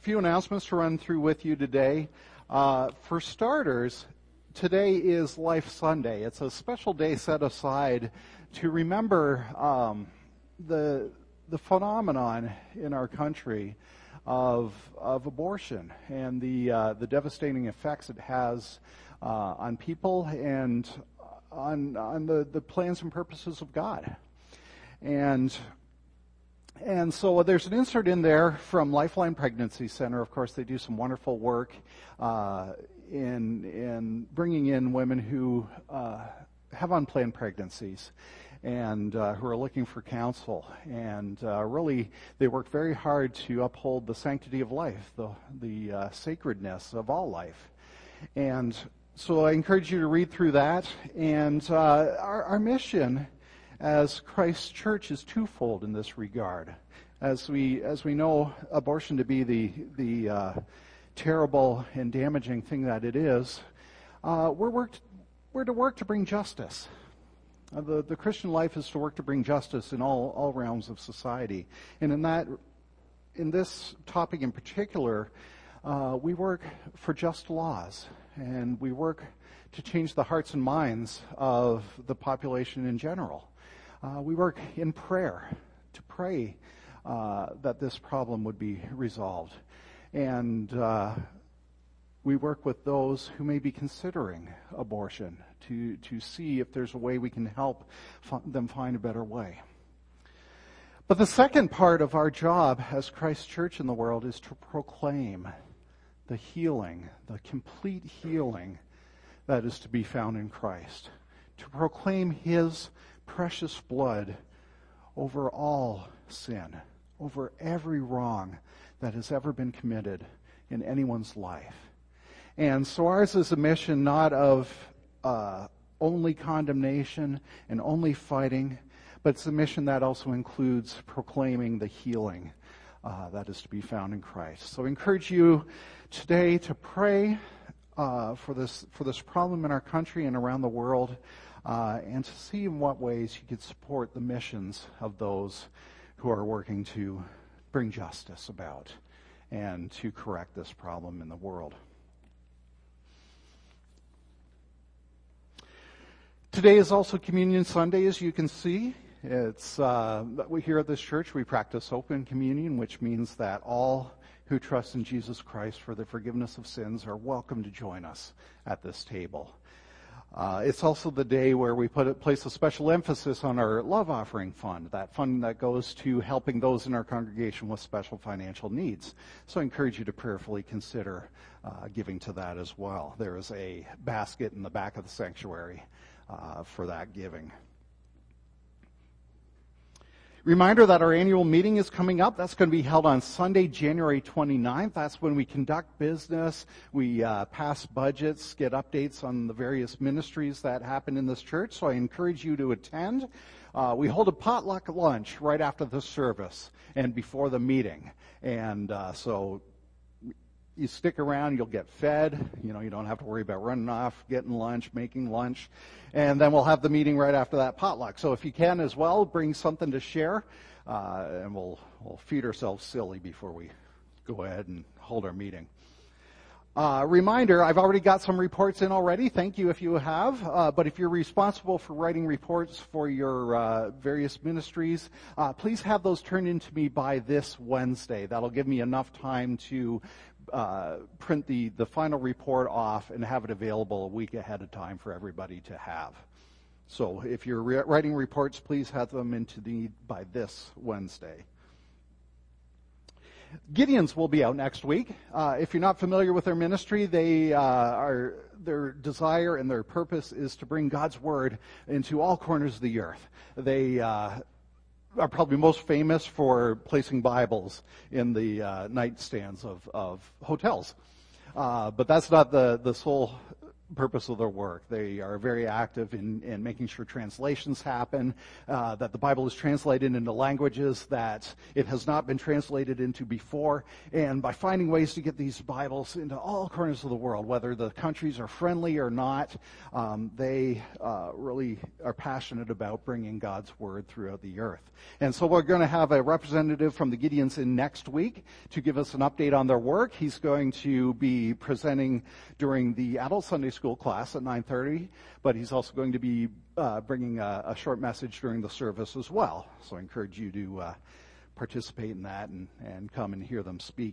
few announcements to run through with you today. For starters, today is Life Sunday. It's a special day set aside to remember the phenomenon in our country of abortion and the devastating effects it has on people and on the plans and purposes of God. And so there's an insert in there from Lifeline Pregnancy Center. Of course, they do some wonderful work in bringing in women who have unplanned pregnancies and who are looking for counsel. And really, they work very hard to uphold the sanctity of life, the sacredness of all life. And so I encourage you to read through that. And our mission as Christ's Church is twofold in this regard. As we know abortion to be the terrible and damaging thing that it is, we're to work to bring justice. The Christian life is to work to bring justice in all realms of society. And in this topic in particular, we work for just laws, and we work to change the hearts and minds of the population in general. We work in prayer to pray that this problem would be resolved. And we work with those who may be considering abortion to see if there's a way we can help them find a better way. But the second part of our job as Christ's Church in the world is to proclaim the healing, the complete healing that is to be found in Christ. To proclaim His precious blood over all sin, over every wrong that has ever been committed in anyone's life. And so ours is a mission not of only condemnation and only fighting, but it's a mission that also includes proclaiming the healing that is to be found in Christ. So I encourage you today to pray for this problem in our country and around the world, and to see in what ways you could support the missions of those who are working to bring justice about and to correct this problem in the world. Today is also Communion Sunday, as you can see. It's we here at this church, we practice open communion, which means that all who trust in Jesus Christ for the forgiveness of sins are welcome to join us at this table. It's also the day where we place a special emphasis on our love offering fund, that fund that goes to helping those in our congregation with special financial needs. So I encourage you to prayerfully consider giving to that as well. There is a basket in the back of the sanctuary for that giving. Reminder that our annual meeting is coming up. That's going to be held on Sunday, January 29th. That's when we conduct business, we pass budgets, get updates on the various ministries that happen in this church. So I encourage you to attend. We hold a potluck lunch right after the service and before the meeting. And so you stick around, you'll get fed. You don't have to worry about running off, getting lunch, making lunch. And then we'll have the meeting right after that potluck. So if you can as well, bring something to share, and we'll feed ourselves silly before we go ahead and hold our meeting. Reminder, I've already got some reports in already. Thank you if you have. But if you're responsible for writing reports for your various ministries, please have those turned in to me by this Wednesday. That'll give me enough time to print the final report off and have it available a week ahead of time for everybody to have. So if you're writing reports, please have them into by this Wednesday. Gideons will be out next week. If you're not familiar with their ministry, their desire and their purpose is to bring God's word into all corners of the earth. They are probably most famous for placing Bibles in the nightstands of hotels. But that's not the sole purpose of their work. They are very active in making sure translations happen, that the Bible is translated into languages that it has not been translated into before, and by finding ways to get these Bibles into all corners of the world, whether the countries are friendly or not, they really are passionate about bringing God's Word throughout the earth. And so we're going to have a representative from the Gideons in next week to give us an update on their work. He's going to be presenting during the adult Sunday school class at 9:30, but he's also going to be bringing a short message during the service as well. So I encourage you to participate in that and come and hear them speak.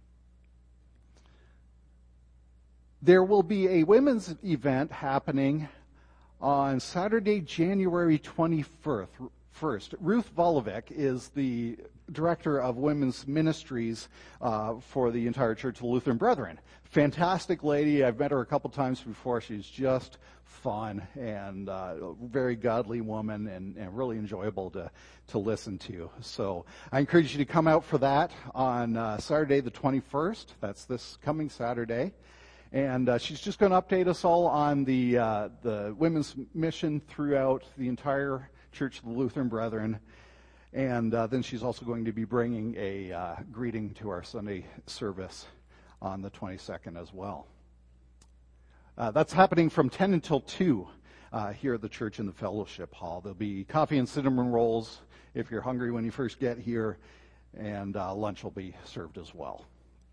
There will be a women's event happening on Saturday, January 21st. Ruth Volovic is the director of women's ministries for the entire Church of the Lutheran Brethren. Fantastic lady. I've met her a couple times before. She's just fun and a very godly woman and really enjoyable to listen to. So I encourage you to come out for that on Saturday the 21st. That's this coming Saturday. And she's just going to update us all on the women's mission throughout the entire Church of the Lutheran Brethren. And then she's also going to be bringing a greeting to our Sunday service on the 22nd as well. That's happening from 10 until 2 here at the church in the fellowship hall. There'll be coffee and cinnamon rolls if you're hungry when you first get here, and lunch will be served as well.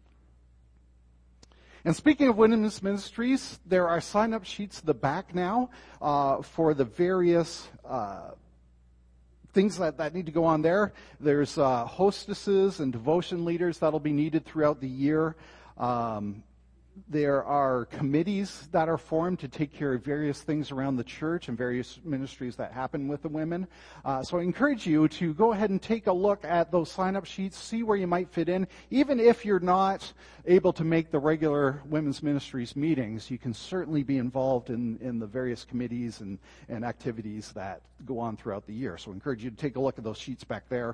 And speaking of women's ministries, there are sign-up sheets at the back now for the various things that need to go on there. There's hostesses and devotion leaders that'll be needed throughout the year. There are committees that are formed to take care of various things around the church and various ministries that happen with the women. So I encourage you to go ahead and take a look at those sign-up sheets, see where you might fit in. Even if you're not able to make the regular women's ministries meetings, you can certainly be involved in the various committees and activities that go on throughout the year. So I encourage you to take a look at those sheets back there.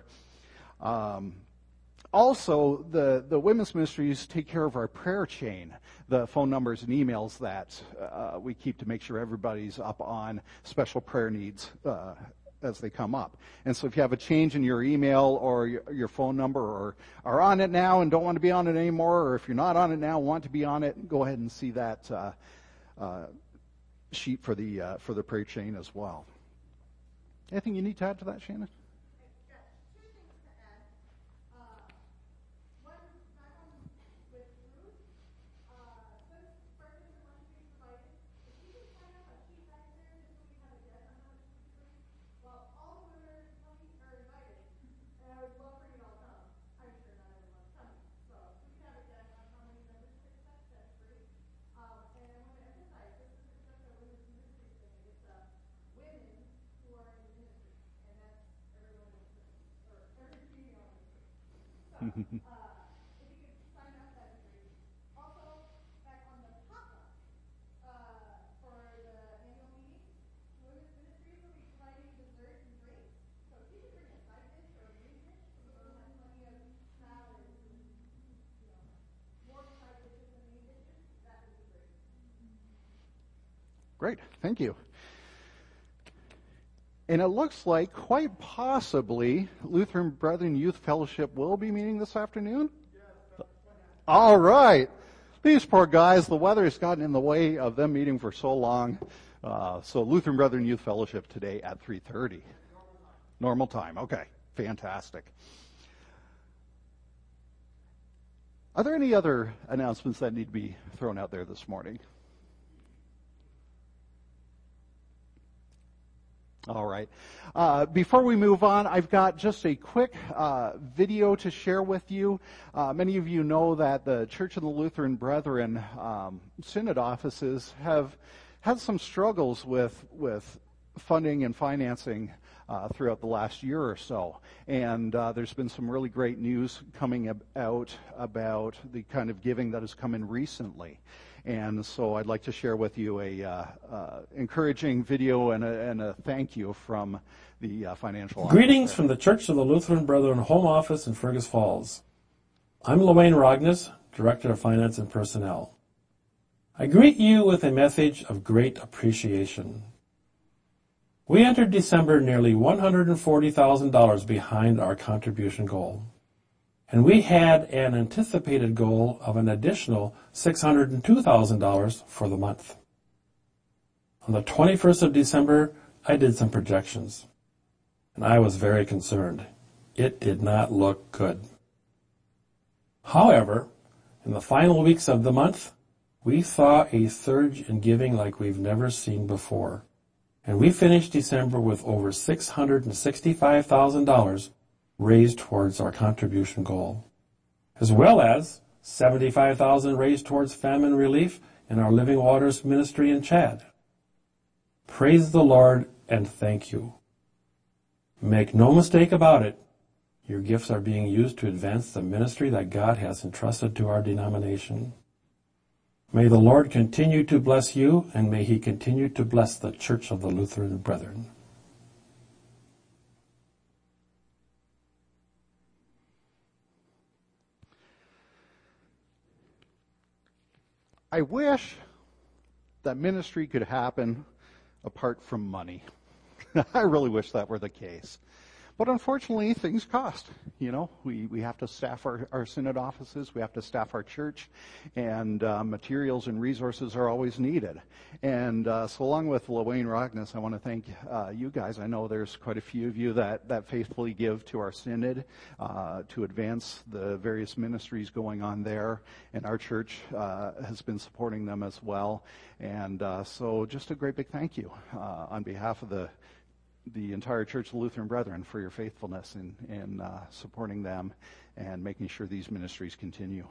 Also, the women's ministries take care of our prayer chain, the phone numbers and emails that we keep to make sure everybody's up on special prayer needs as they come up. And so if you have a change in your email or your phone number, or are on it now and don't want to be on it anymore, or if you're not on it now, want to be on it, go ahead and see that sheet for the prayer chain as well. Anything you need to add to that, Shannon? If you could sign up, that'd be great. Also, back on the pop-up for the annual meeting, women's ministries will be providing dessert and drinks. So if you could bring a side dish or a main dish, so we'll have plenty of salads and more side dishes and main dishes, that would be great. Great, thank you. And it looks like, quite possibly, Lutheran Brethren Youth Fellowship will be meeting this afternoon? Yes. All right. These poor guys, the weather has gotten in the way of them meeting for so long. So Lutheran Brethren Youth Fellowship today at 3:30. Normal time. Okay, fantastic. Are there any other announcements that need to be thrown out there this morning? All right. Before we move on, I've got just a quick video to share with you. Many of you know that the Church of the Lutheran Brethren synod offices have had some struggles with funding and financing throughout the last year or so. And there's been some really great news coming out about the kind of giving that has come in recently. And so I'd like to share with you a encouraging video and a thank you from the financial office. Greetings from the Church of the Lutheran Brethren Home Office in Fergus Falls. I'm Loane Rogness, Director of Finance and Personnel. I greet you with a message of great appreciation. We entered December nearly $140,000 behind our contribution goal, and we had an anticipated goal of an additional $602,000 for the month. On the 21st of December, I did some projections, and I was very concerned. It did not look good. However, in the final weeks of the month, we saw a surge in giving like we've never seen before, and we finished December with over $665,000 raised towards our contribution goal, as well as $75,000 raised towards famine relief in our Living Waters ministry in Chad. Praise the Lord and thank you. Make no mistake about it, your gifts are being used to advance the ministry that God has entrusted to our denomination. May the Lord continue to bless you, and may He continue to bless the Church of the Lutheran Brethren. I wish that ministry could happen apart from money. I really wish that were the case. But unfortunately, things cost. You know, we have to staff our synod offices, we have to staff our church, and materials and resources are always needed. And so along with LaWayne Rogness, I want to thank you guys. I know there's quite a few of you that faithfully give to our synod to advance the various ministries going on there, and our church has been supporting them as well. And so just a great big thank you on behalf of the entire Church of the Lutheran Brethren for your faithfulness in supporting them and making sure these ministries continue.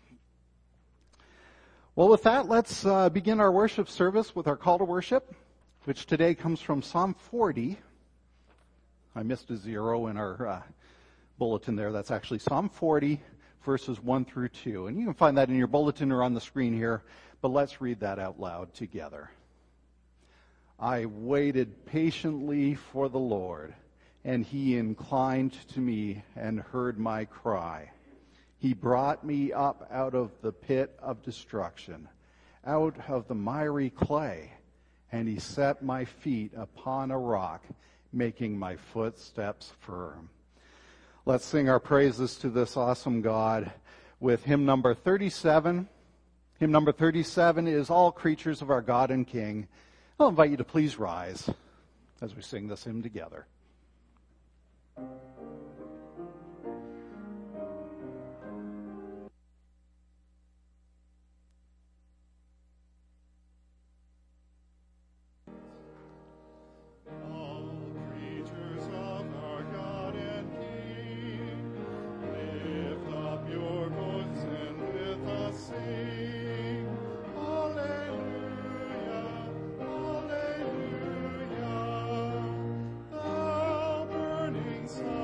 Well, with that, let's begin our worship service with our call to worship, which today comes from Psalm 40. I missed a 0 in our bulletin there. That's actually Psalm 40, verses 1 through 2. And you can find that in your bulletin or on the screen here, but let's read that out loud together. I waited patiently for the Lord, and He inclined to me and heard my cry. He brought me up out of the pit of destruction, out of the miry clay, and He set my feet upon a rock, making my footsteps firm. Let's sing our praises to this awesome God with hymn number 37. Hymn number 37 is All Creatures of Our God and King. I'll invite you to please rise as we sing this hymn together. Thou burning sun.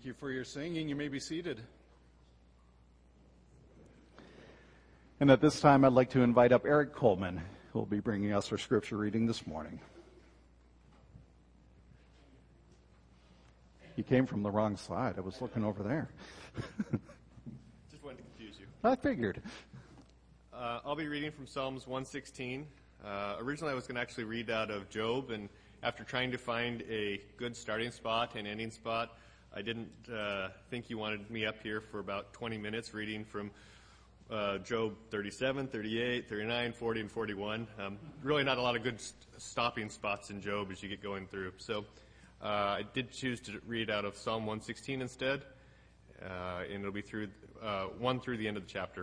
you for your singing. You may be seated. And at this time, I'd like to invite up Eric Coleman, who will be bringing us our scripture reading this morning. You came from the wrong side. I was looking over there. Just wanted to confuse you. I figured. I'll be reading from Psalms 116. Originally, I was going to actually read out of Job, and after trying to find a good starting spot and ending spot, I didn't think you wanted me up here for about 20 minutes reading from Job 37, 38, 39, 40, and 41. Really not a lot of good stopping spots in Job as you get going through. So I did choose to read out of Psalm 116 instead, and it'll be through 1 through the end of the chapter.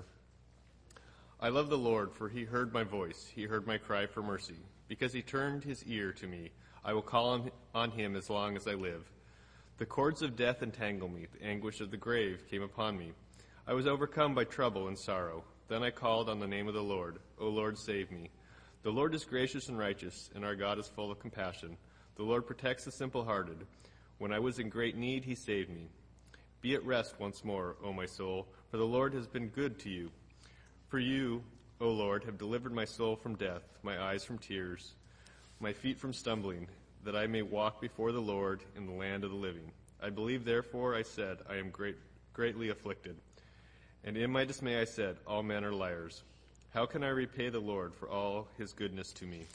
I love the Lord, for he heard my voice. He heard my cry for mercy. Because he turned his ear to me, I will call on him as long as I live. The cords of death entangled me. The anguish of the grave came upon me. I was overcome by trouble and sorrow. Then I called on the name of the Lord. O Lord, save me. The Lord is gracious and righteous, and our God is full of compassion. The Lord protects the simple-hearted. When I was in great need, he saved me. Be at rest once more, O my soul, for the Lord has been good to you. For you, O Lord, have delivered my soul from death, my eyes from tears, my feet from stumbling, that I may walk before the Lord in the land of the living. I believe, therefore, I said, I am greatly afflicted. And in my dismay I said, all men are liars. How can I repay the Lord for all his goodness to me?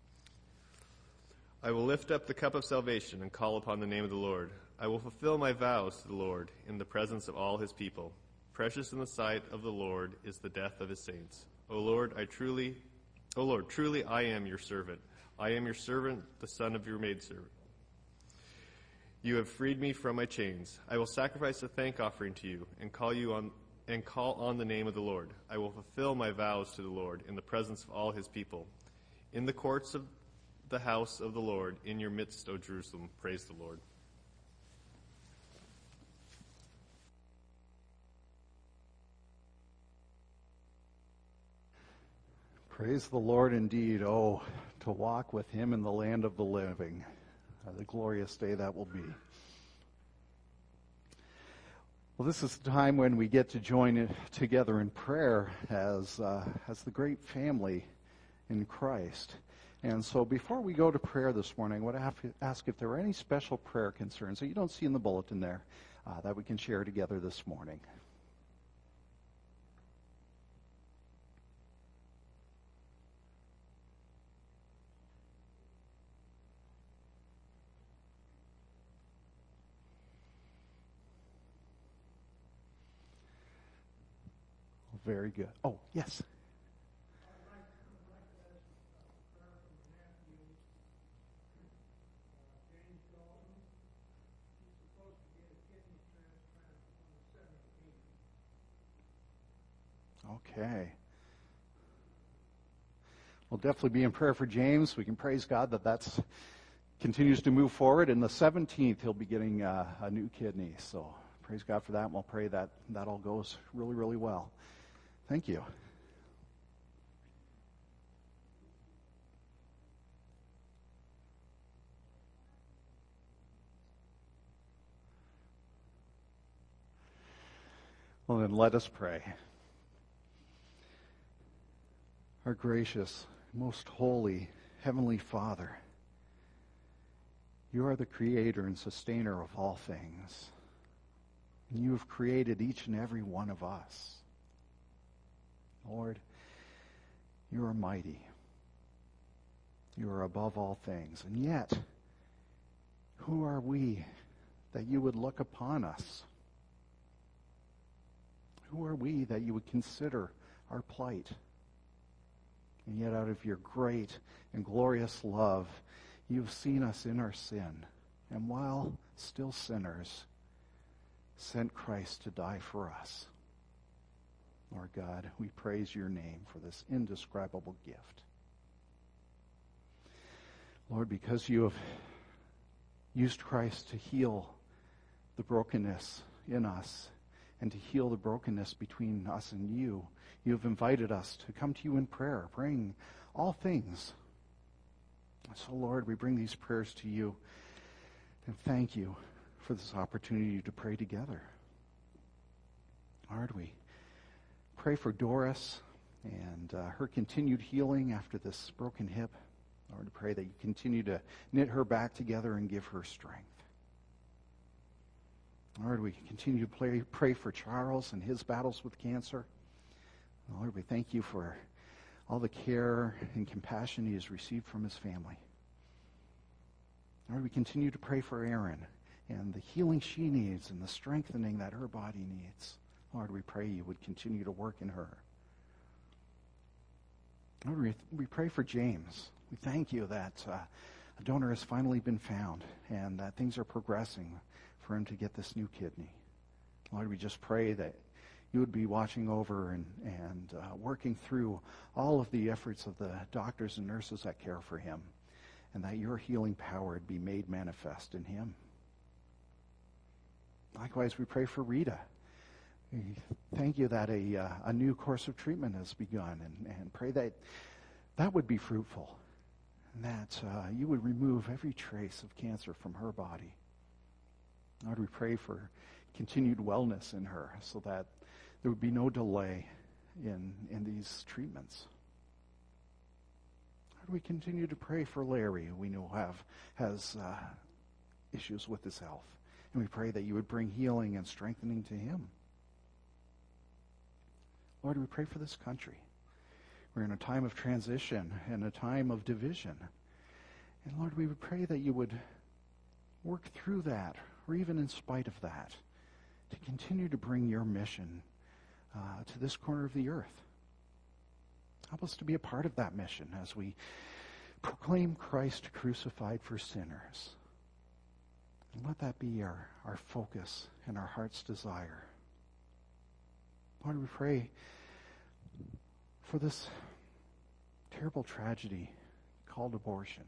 I will lift up the cup of salvation and call upon the name of the Lord. I will fulfill my vows to the Lord in the presence of all his people. Precious in the sight of the Lord is the death of his saints. O Lord, truly I am your servant. I am your servant, the son of your maidservant. You have freed me from my chains. I will sacrifice a thank offering to you and call on the name of the Lord. I will fulfill my vows to the Lord in the presence of all his people. In the courts of the house of the Lord, in your midst, O Jerusalem, praise the Lord. Praise the Lord indeed. Oh, to walk with him in the land of the living. The glorious day that will be. Well, this is the time when we get to join together in prayer as the great family in Christ. And so before we go to prayer this morning, I want to ask if there are any special prayer concerns that you don't see in the bulletin there that we can share together this morning. Very good. Oh, yes. Okay. We'll definitely be in prayer for James. We can praise God that continues to move forward. And the 17th, he'll be getting a new kidney. So praise God for that. And we'll pray that all goes really, really well. Thank you. Well, then let us pray. Our gracious, most holy, heavenly Father, you are the creator and sustainer of all things. And you have created each and every one of us. Lord, you are mighty. You are above all things. And yet, who are we that you would look upon us? Who are we that you would consider our plight? And yet out of your great and glorious love, you've seen us in our sin. And while still sinners, sent Christ to die for us. Lord God, we praise your name for this indescribable gift. Lord, because you have used Christ to heal the brokenness in us and to heal the brokenness between us and you, you have invited us to come to you in prayer, bring all things. So, Lord, we bring these prayers to you and thank you for this opportunity to pray together. Lord, we pray for Doris and her continued healing after this broken hip. Lord, I pray that you continue to knit her back together and give her strength. Lord, we continue to pray for Charles and his battles with cancer. Lord, we thank you for all the care and compassion he has received from his family. Lord, we continue to pray for Erin and the healing she needs and the strengthening that her body needs. Lord, we pray you would continue to work in her. Lord, we pray for James. We thank you that a donor has finally been found and that things are progressing for him to get this new kidney. Lord, we just pray that you would be watching over and working through all of the efforts of the doctors and nurses that care for him, and that your healing power would be made manifest in him. Likewise, we pray for Rita. We thank you that a new course of treatment has begun, and pray that that would be fruitful, and that you would remove every trace of cancer from her body. Lord, we pray for continued wellness in her so that there would be no delay in these treatments. Lord, we continue to pray for Larry, who we know has issues with his health. And we pray that you would bring healing and strengthening to him. Lord, we pray for this country. We're in a time of transition and a time of division. And Lord, we would pray that you would work through that, or even in spite of that, to continue to bring your mission to this corner of the earth. Help us to be a part of that mission as we proclaim Christ crucified for sinners. And let that be our focus and our heart's desire. Lord, we pray for this terrible tragedy called abortion,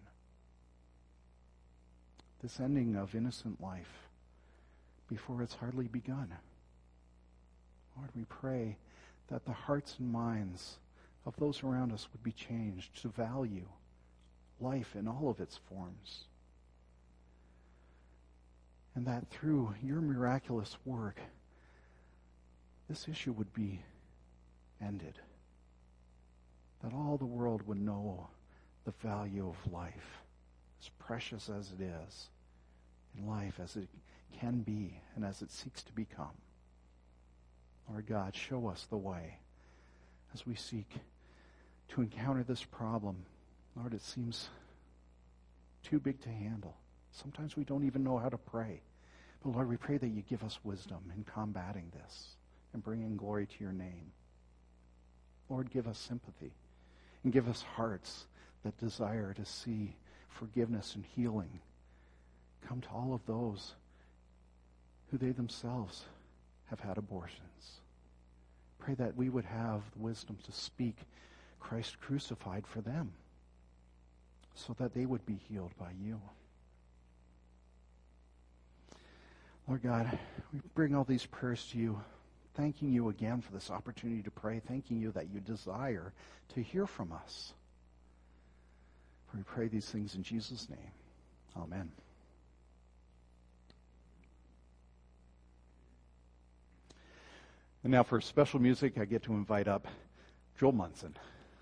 this ending of innocent life before it's hardly begun. Lord, we pray that the hearts and minds of those around us would be changed to value life in all of its forms. And that through your miraculous work, this issue would be ended. That all the world would know the value of life, as precious as it is, in life as it can be and as it seeks to become. Lord God, show us the way as we seek to encounter this problem. Lord, it seems too big to handle. Sometimes we don't even know how to pray. But Lord, we pray that you give us wisdom in combating this and bringing glory to your name. Lord, give us sympathy and give us hearts that desire to see forgiveness and healing come to all of those who they themselves have had abortions. Pray that we would have the wisdom to speak Christ crucified for them so that they would be healed by you. Lord God, we bring all these prayers to you, thanking you again for this opportunity to pray, thanking you that you desire to hear from us. For we pray these things in Jesus' name. Amen. And now for special music, I get to invite up Joel Munson.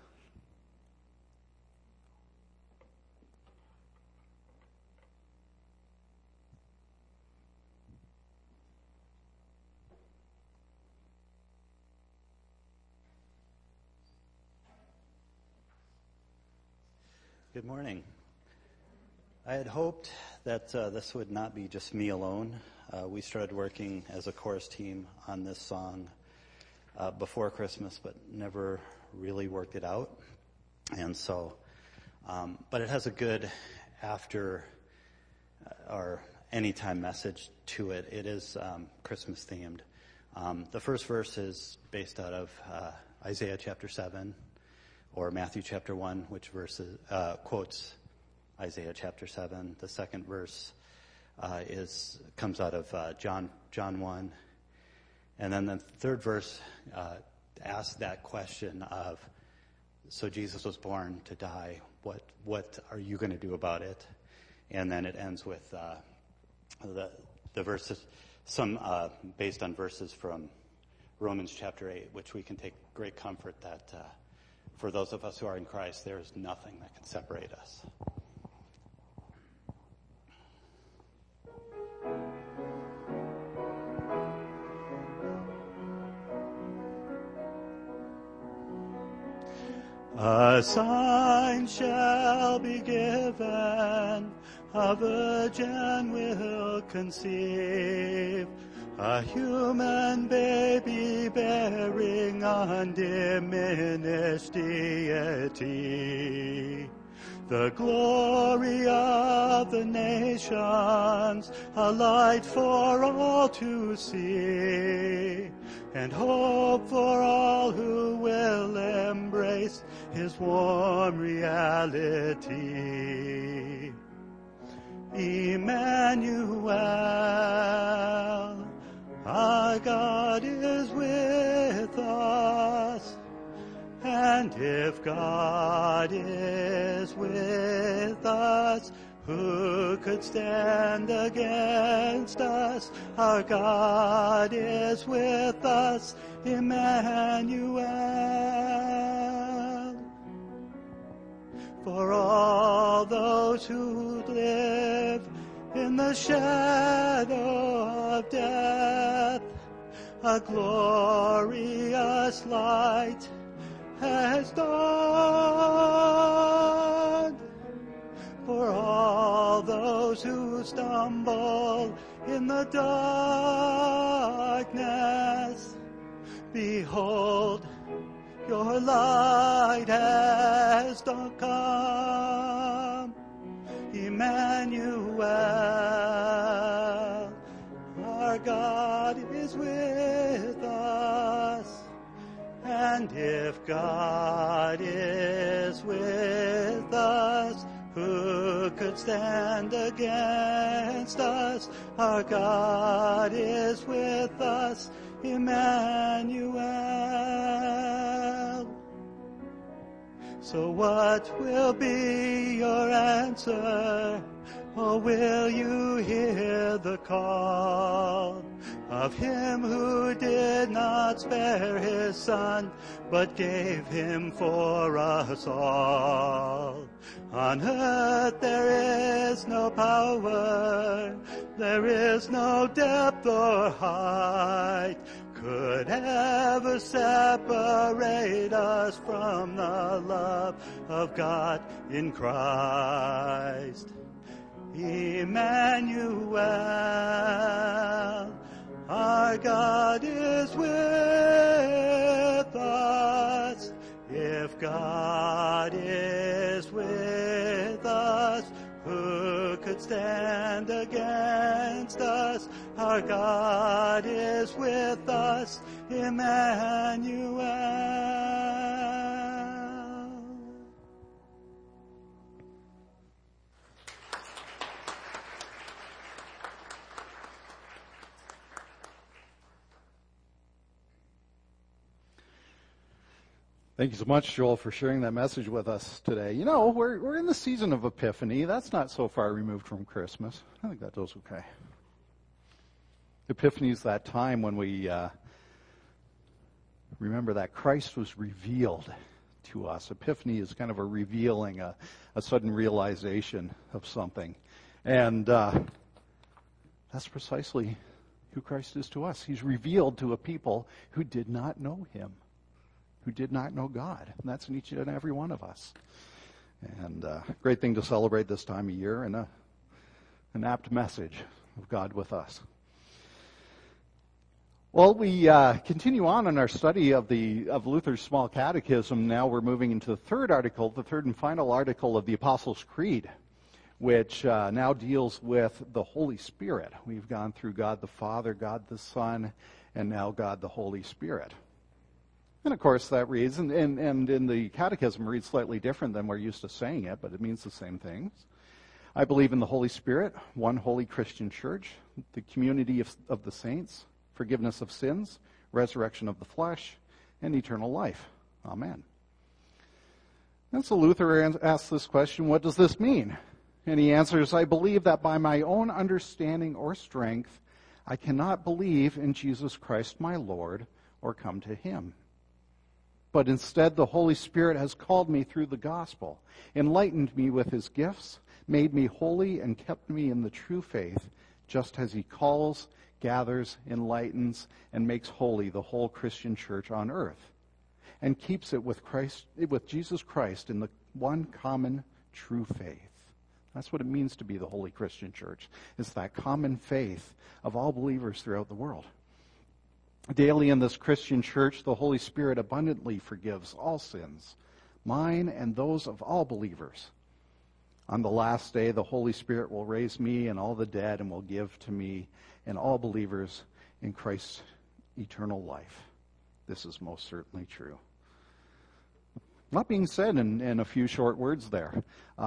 Good morning. I had hoped that this would not be just me alone. We started working as a chorus team on this song before Christmas, but never really worked it out. And so, but it has a good after or anytime message to it. It is Christmas themed. The first verse is based out of Isaiah chapter 7 or Matthew chapter 1, which quotes Isaiah chapter 7. The second verse comes out of John 1. And then the third verse asks that question of, so Jesus was born to die, what are you going to do about it? And then it ends with the the verses, some based on verses from Romans chapter 8, which we can take great comfort that for those of us who are in Christ, there is nothing that can separate us. A sign shall be given, a virgin will conceive, a human baby bearing undiminished deity. The glory of the nations, a light for all to see, and hope for all who will embrace his warm reality. Emmanuel, our God is with us. And if God is with us, who could stand against us? Our God is with us, Emmanuel. For all those who live in the shadow of death, a glorious light has dawned. For all those who stumble in the darkness, behold, your light has come. Emmanuel, our God is with us. And if God is with us, who could stand against us? Our God is with us, Emmanuel. So what will be your answer? Or will you hear the call of him who did not spare his son, but gave him for us all? On earth there is no power, there is no depth or height, could ever separate us from the love of God in Christ. Emmanuel, our God is with us. If God is with us, who could stand against us? Our God is with us, Emmanuel. Thank you so much, Joel, for sharing that message with us today. You know, we're in the season of Epiphany. That's not so far removed from Christmas. I think that does okay. Epiphany is that time when we remember that Christ was revealed to us. Epiphany is kind of a revealing, a sudden realization of something. And that's precisely who Christ is to us. He's revealed to a people who did not know him, who did not know God. And that's in each and every one of us. And great thing to celebrate this time of year, and an apt message of God with us. Well, we continue on in our study of Luther's Small Catechism. Now we're moving into the third article, the third and final article of the Apostles' Creed, which now deals with the Holy Spirit. We've gone through God the Father, God the Son, and now God the Holy Spirit. And of course that reads, and in the Catechism reads slightly different than we're used to saying it, but it means the same things. I believe in the Holy Spirit, one holy Christian church, the community of the saints, forgiveness of sins, resurrection of the flesh, and eternal life. Amen. And so Luther asks this question, what does this mean? And he answers, I believe that by my own understanding or strength, I cannot believe in Jesus Christ my Lord or come to him. But instead, the Holy Spirit has called me through the gospel, enlightened me with his gifts, made me holy, and kept me in the true faith, just as he calls, gathers, enlightens, and makes holy the whole Christian church on earth, and keeps it with Jesus Christ in the one common true faith. That's what it means to be the holy Christian church. It's that common faith of all believers throughout the world. Daily in this Christian church, the Holy Spirit abundantly forgives all sins, mine and those of all believers. On the last day, the Holy Spirit will raise me and all the dead and will give to me and all believers in Christ eternal life. This is most certainly true. A lot being said in a few short words there.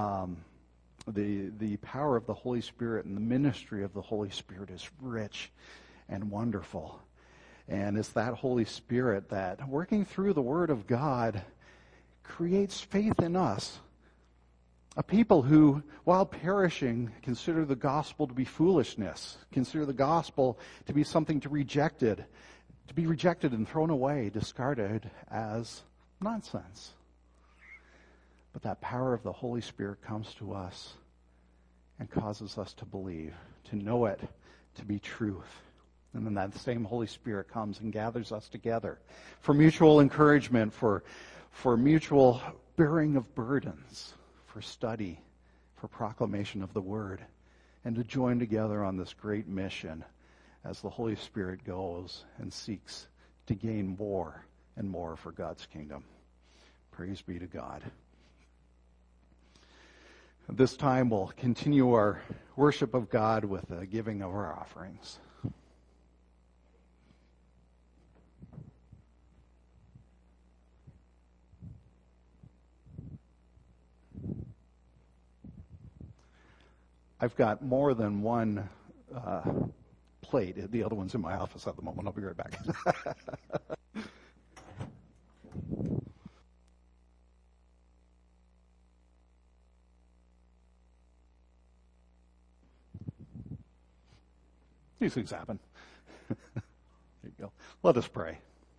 The power of the Holy Spirit and the ministry of the Holy Spirit is rich and wonderful. And it's that Holy Spirit that, working through the Word of God, creates faith in us. A people who, while perishing, consider the gospel to be foolishness, consider the gospel to be something to be rejected and thrown away, discarded as nonsense. But that power of the Holy Spirit comes to us and causes us to believe, to know it to be truth. And then that same Holy Spirit comes and gathers us together for mutual encouragement, for mutual bearing of burdens, for study, for proclamation of the Word, and to join together on this great mission as the Holy Spirit goes and seeks to gain more and more for God's kingdom. Praise be to God. At this time, we'll continue our worship of God with the giving of our offerings. I've got more than one plate. The other one's in my office at the moment. I'll be right back. These things happen. There you go. Let us pray.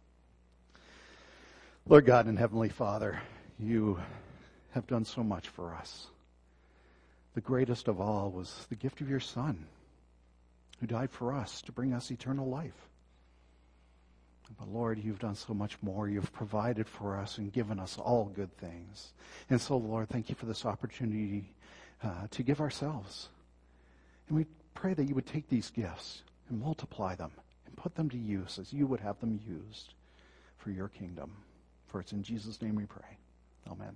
Lord God and Heavenly Father, you have done so much for us. The greatest of all was the gift of your Son, who died for us to bring us eternal life. But Lord, you've done so much more. You've provided for us and given us all good things. And so, Lord, thank you for this opportunity to give ourselves. And we pray that you would take these gifts and multiply them and put them to use as you would have them used for your kingdom. For it's in Jesus' name we pray. Amen.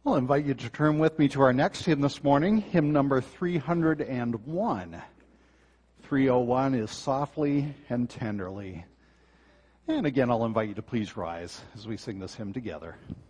I'll invite you to turn with me to our next hymn this morning, hymn number 301. 301 is Softly and Tenderly. And again, I'll invite you to please rise as we sing this hymn together.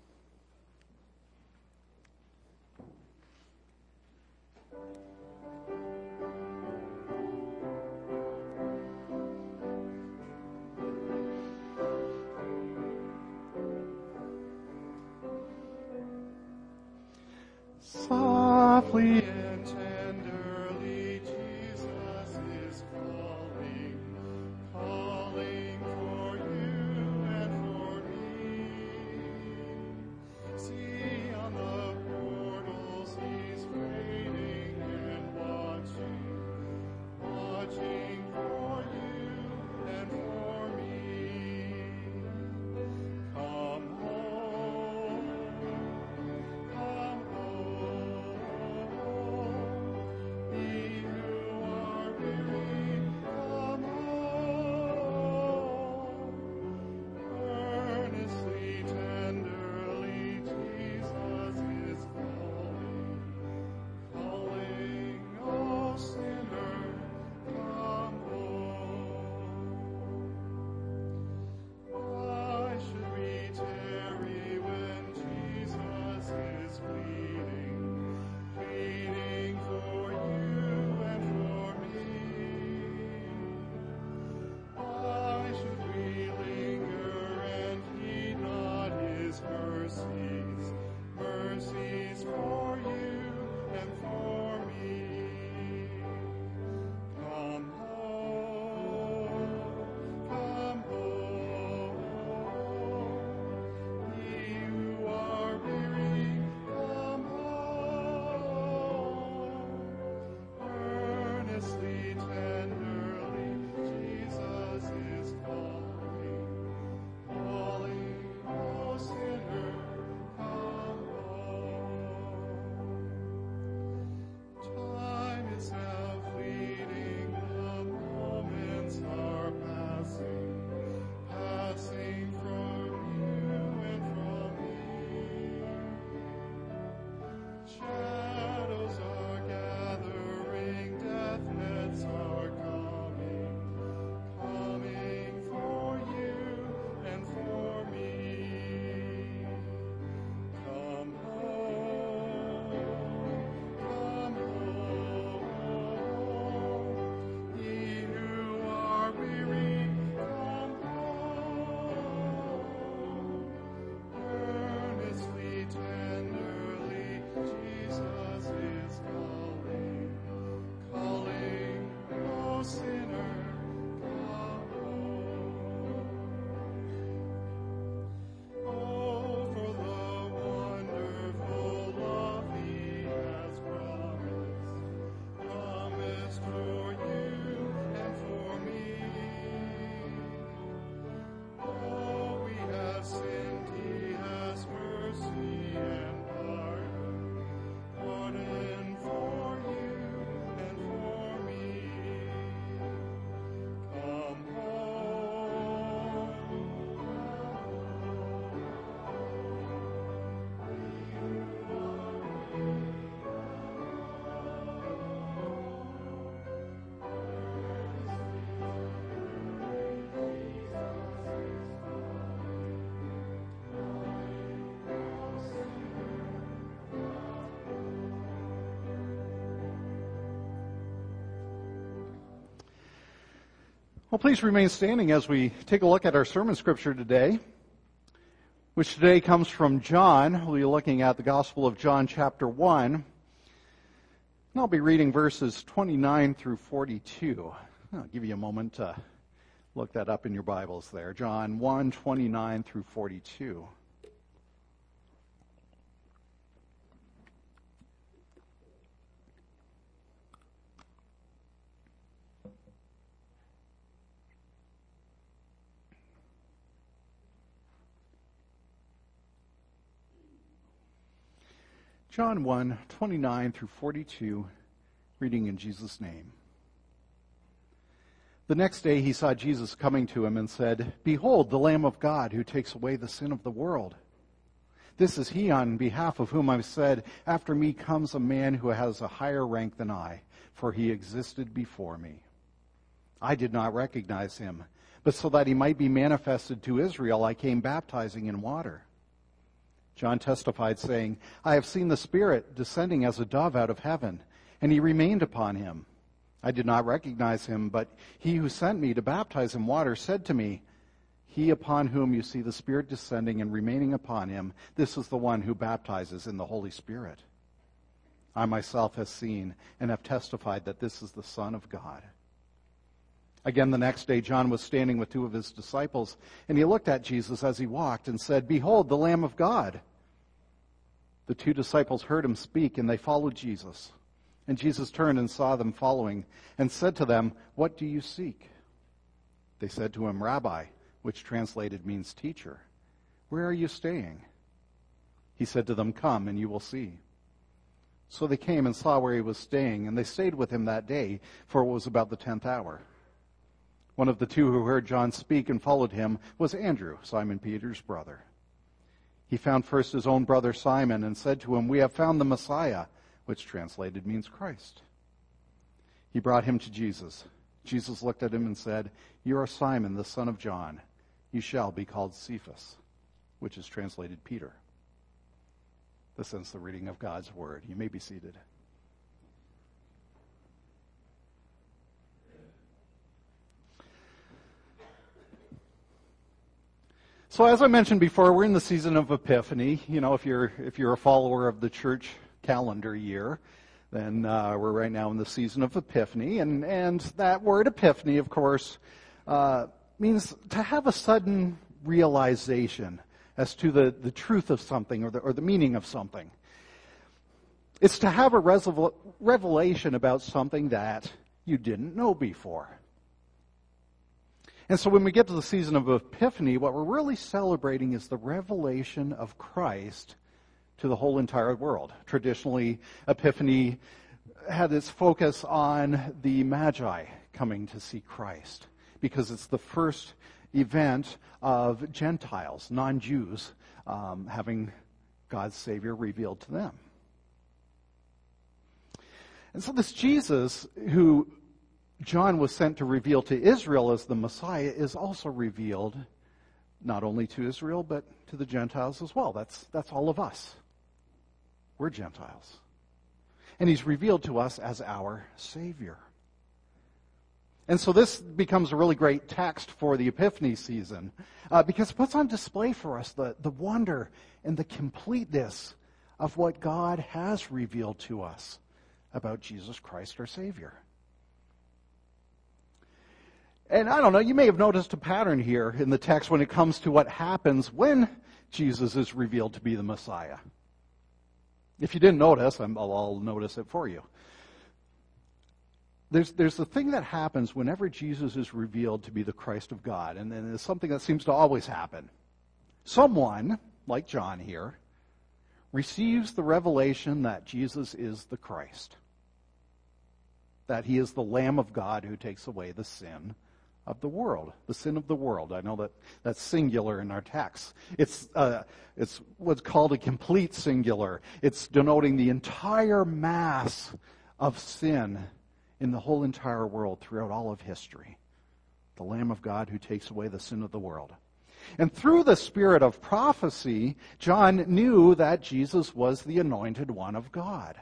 Softly and tenderly, Jesus is calling, calling for you and for me. See on the portals he's waiting and watching, watching for you and for me. Come home, come home. Ye who are weary, come home. Earnestly, tenderly, Jesus is calling, calling, O sinner, come home. Why should we tarry when Jesus is pleading, pleading for you and for me? Why should we linger and heed not his mercies, mercies for you and for me? Come home, come home. Ye who are weary, come home. Earnestly, tenderly, Jesus is calling, calling, O sinner, come home. Time is now fleeting, the moments are passing, passing from you and from me. Shadows are gathering, death nets are coming, coming for you and for me. Come home, come home. Ye who are weary, come home. Earnestly, tenderly, Jesus is calling, calling, O sinner, come home. Oh, for the wonderful love he has promised for you and for me. Oh, we have sinned, he has mercy and pardon for you and for me. Come home, Well, please remain standing as we take a look at our sermon scripture today, which today comes from John. We'll be looking at the Gospel of John chapter 1. And I'll be reading verses 29 through 42. I'll give you a moment to look that up in your Bibles there. John 1, 29 through 42. John 1, 29 through 42, reading in Jesus' name. The next day he saw Jesus coming to him and said, "Behold, the Lamb of God who takes away the sin of the world. This is he on behalf of whom I've said, after me comes a man who has a higher rank than I, for he existed before me. I did not recognize him, but so that he might be manifested to Israel, I came baptizing in water. John testified, saying, I have seen the Spirit descending as a dove out of heaven, and he remained upon him. I did not recognize him, but he who sent me to baptize in water said to me, He upon whom you see the Spirit descending and remaining upon him, this is the one who baptizes in the Holy Spirit. I myself have seen and have testified that this is the Son of God. Again, the next day, John was standing with two of his disciples, and he looked at Jesus as he walked and said, Behold, the Lamb of God. The two disciples heard him speak, and they followed Jesus. And Jesus turned and saw them following, and said to them, What do you seek? They said to him, Rabbi, which translated means teacher, where are you staying? He said to them, Come, and you will see. So they came and saw where he was staying, and they stayed with him that day, for it was about the 10th hour. One of the two who heard John speak and followed him was Andrew, Simon Peter's brother. He found first his own brother Simon and said to him, We have found the Messiah, which translated means Christ. He brought him to Jesus. Jesus looked at him and said, You are Simon, the son of John. You shall be called Cephas, which is translated Peter. This ends the reading of God's word. You may be seated. So as I mentioned before, we're in the season of Epiphany. You know, if you're a follower of the church calendar year, then we're right now in the season of Epiphany. And that word epiphany, of course, means to have a sudden realization as to the truth of something or the meaning of something. It's to have a revelation about something that you didn't know before. And so when we get to the season of Epiphany, what we're really celebrating is the revelation of Christ to the whole entire world. Traditionally, Epiphany had its focus on the Magi coming to see Christ, because it's the first event of Gentiles, non-Jews, having God's Savior revealed to them. And so this Jesus, who John was sent to reveal to Israel as the Messiah, is also revealed not only to Israel, but to the Gentiles as well. That's all of us. We're Gentiles. And he's revealed to us as our Savior. And so this becomes a really great text for the Epiphany season, because it puts on display for us the wonder and the completeness of what God has revealed to us about Jesus Christ, our Savior. And I don't know, you may have noticed a pattern here in the text when it comes to what happens when Jesus is revealed to be the Messiah. If you didn't notice, I'll notice it for you. There's the thing that happens whenever Jesus is revealed to be the Christ of God, and then it's something that seems to always happen. Someone, like John here, receives the revelation that Jesus is the Christ, that he is the Lamb of God who takes away the sin of the world, the sin of the world. I know that that's singular in our text. It's what's called a complete singular. It's denoting the entire mass of sin in the whole entire world throughout all of history. The Lamb of God who takes away the sin of the world. And through the spirit of prophecy, John knew that Jesus was the anointed one of God.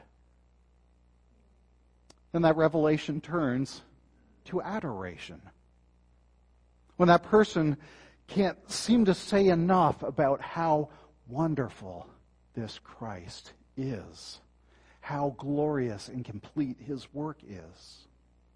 Then that revelation turns to adoration. When that person can't seem to say enough about how wonderful this Christ is, how glorious and complete his work is.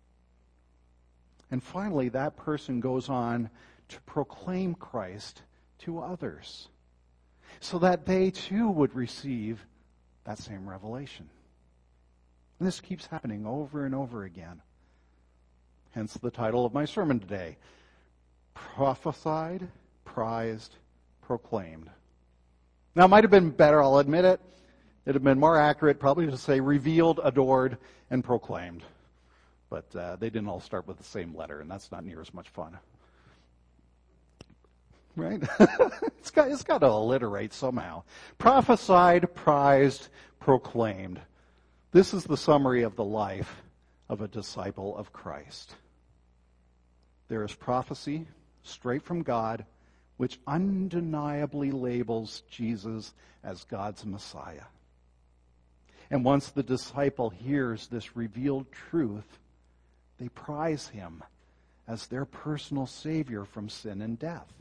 And finally, that person goes on to proclaim Christ to others, so that they too would receive that same revelation. And this keeps happening over and over again. Hence the title of my sermon today: Prophesied, Prized, Proclaimed. Now, it might have been better, I'll admit it. It would have been more accurate probably to say revealed, adored, and proclaimed. But they didn't all start with the same letter, and that's not near as much fun. right? It's got to alliterate somehow. Prophesied, prized, proclaimed. This is the summary of the life of a disciple of Christ. There is prophecy straight from God, which undeniably labels Jesus as God's Messiah. And once the disciple hears this revealed truth, they prize him as their personal Savior from sin and death.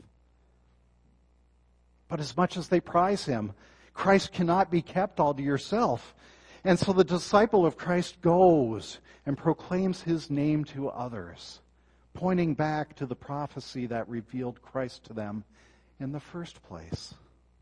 But as much as they prize him, Christ cannot be kept all to yourself. And so the disciple of Christ goes and proclaims his name to others, pointing back to the prophecy that revealed Christ to them in the first place.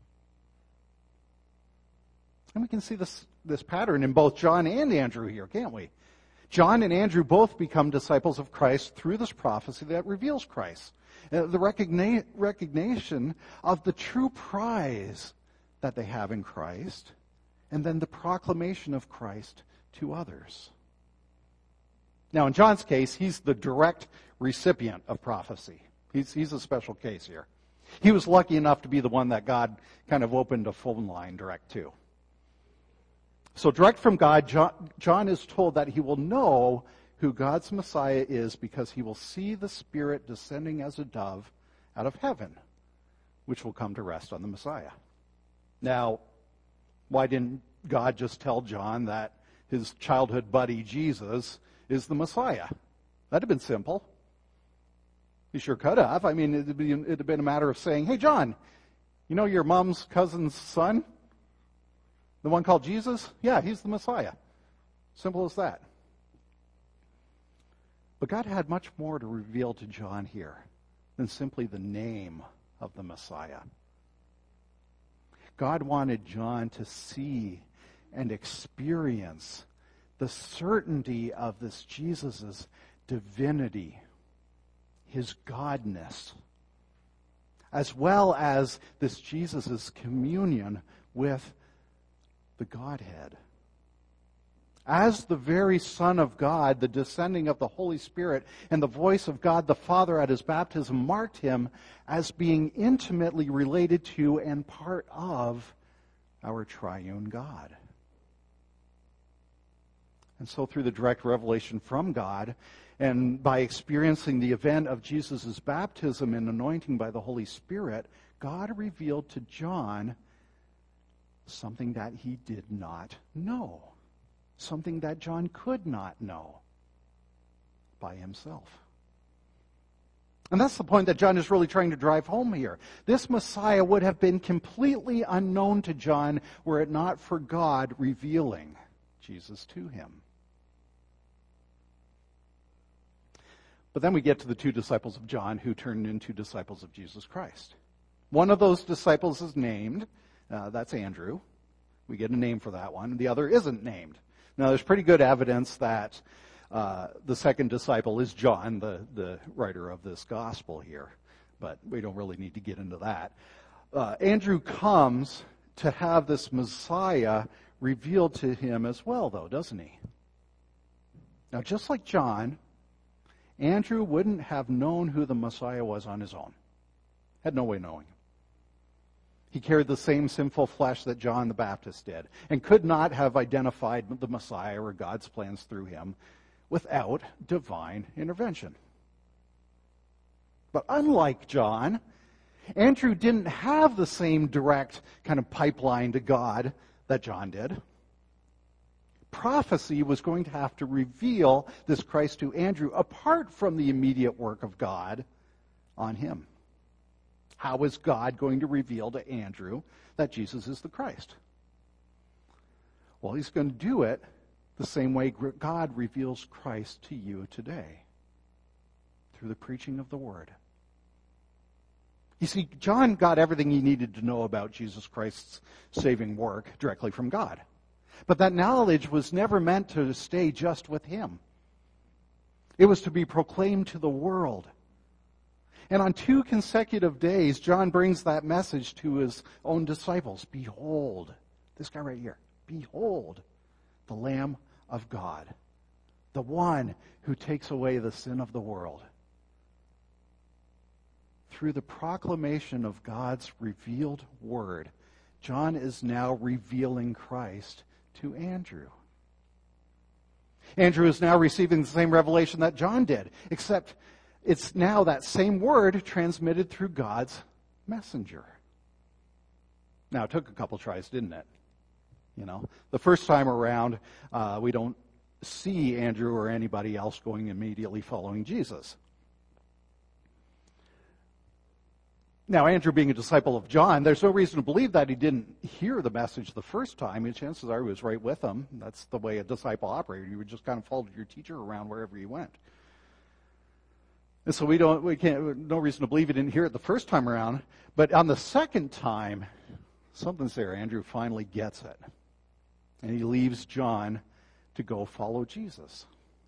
And we can see this pattern in both John and Andrew here, can't we? John and Andrew both become disciples of Christ through this prophecy that reveals Christ. The recognition of the true prize that they have in Christ, and then the proclamation of Christ to others. Now, in John's case, he's the direct recipient of prophecy. He's a special case here. He was lucky enough to be the one that God kind of opened a phone line direct to. So direct from God, John is told that he will know who God's Messiah is because he will see the Spirit descending as a dove out of heaven, which will come to rest on the Messiah. Now, why didn't God just tell John that his childhood buddy Jesus is the Messiah? That'd have been simple. He sure could have. I mean, it'd have been a matter of saying, hey, John, you know your mom's cousin's son? The one called Jesus? Yeah, he's the Messiah. Simple as that. But God had much more to reveal to John here than simply the name of the Messiah. God wanted John to see and experience the certainty of this Jesus' divinity, his godness, as well as this Jesus' communion with the Godhead. As the very Son of God, the descending of the Holy Spirit, and the voice of God the Father at his baptism marked him as being intimately related to and part of our triune God. And so through the direct revelation from God, and by experiencing the event of Jesus' baptism and anointing by the Holy Spirit, God revealed to John something that he did not know. Something that John could not know by himself. And that's the point that John is really trying to drive home here. This Messiah would have been completely unknown to John were it not for God revealing Jesus to him. But then we get to the two disciples of John who turned into disciples of Jesus Christ. One of those disciples is named. That's Andrew. We get a name for that one. The other isn't named. Now, there's pretty good evidence that the second disciple is John, the writer of this gospel here. But we don't really need to get into that. Andrew comes to have this Messiah revealed to him as well, though, doesn't he? Now, just like John, Andrew wouldn't have known who the Messiah was on his own. Had no way of knowing. He carried the same sinful flesh that John the Baptist did, and could not have identified the Messiah or God's plans through him without divine intervention. But unlike John, Andrew didn't have the same direct kind of pipeline to God that John did. Prophecy was going to have to reveal this Christ to Andrew apart from the immediate work of God on him. How is God going to reveal to Andrew that Jesus is the Christ? Well, he's going to do it the same way God reveals Christ to you today, through the preaching of the Word. You see, John got everything he needed to know about Jesus Christ's saving work directly from God. But that knowledge was never meant to stay just with him. It was to be proclaimed to the world. And on 2 consecutive days, John brings that message to his own disciples. Behold, this guy right here. Behold, the Lamb of God, the one who takes away the sin of the world. through the proclamation of God's revealed word, John is now revealing Christ to Andrew. Andrew is now receiving the same revelation that John did, except it's now that same word transmitted through God's messenger. Now, it took a couple tries, didn't it? The first time around, we don't see Andrew or anybody else going immediately following Jesus. Now, Andrew being a disciple of John, there's no reason to believe that he didn't hear the message the first time. And chances are he was right with them. That's the way a disciple operated. You would just kind of follow your teacher around wherever he went. And so no reason to believe he didn't hear it the first time around. But on the second time, something's there. Andrew finally gets it. And he leaves John to go follow Jesus.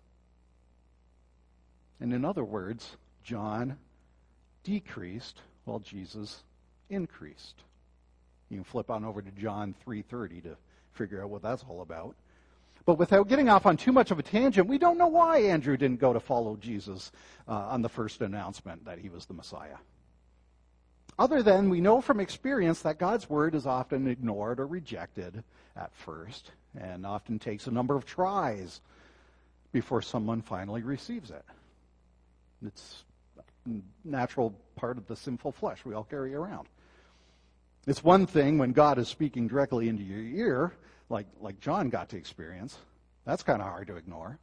And in other words, John decreased while Jesus increased. You can flip on over to John 3:30 to figure out what that's all about. But without getting off on too much of a tangent, we don't know why Andrew didn't go to follow Jesus on the first announcement that he was the Messiah. Other than we know from experience that God's word is often ignored or rejected at first, and often takes a number of tries before someone finally receives it. It's a natural part of the sinful flesh we all carry around. It's one thing when God is speaking directly into your ear, like John got to experience. That's kind of hard to ignore.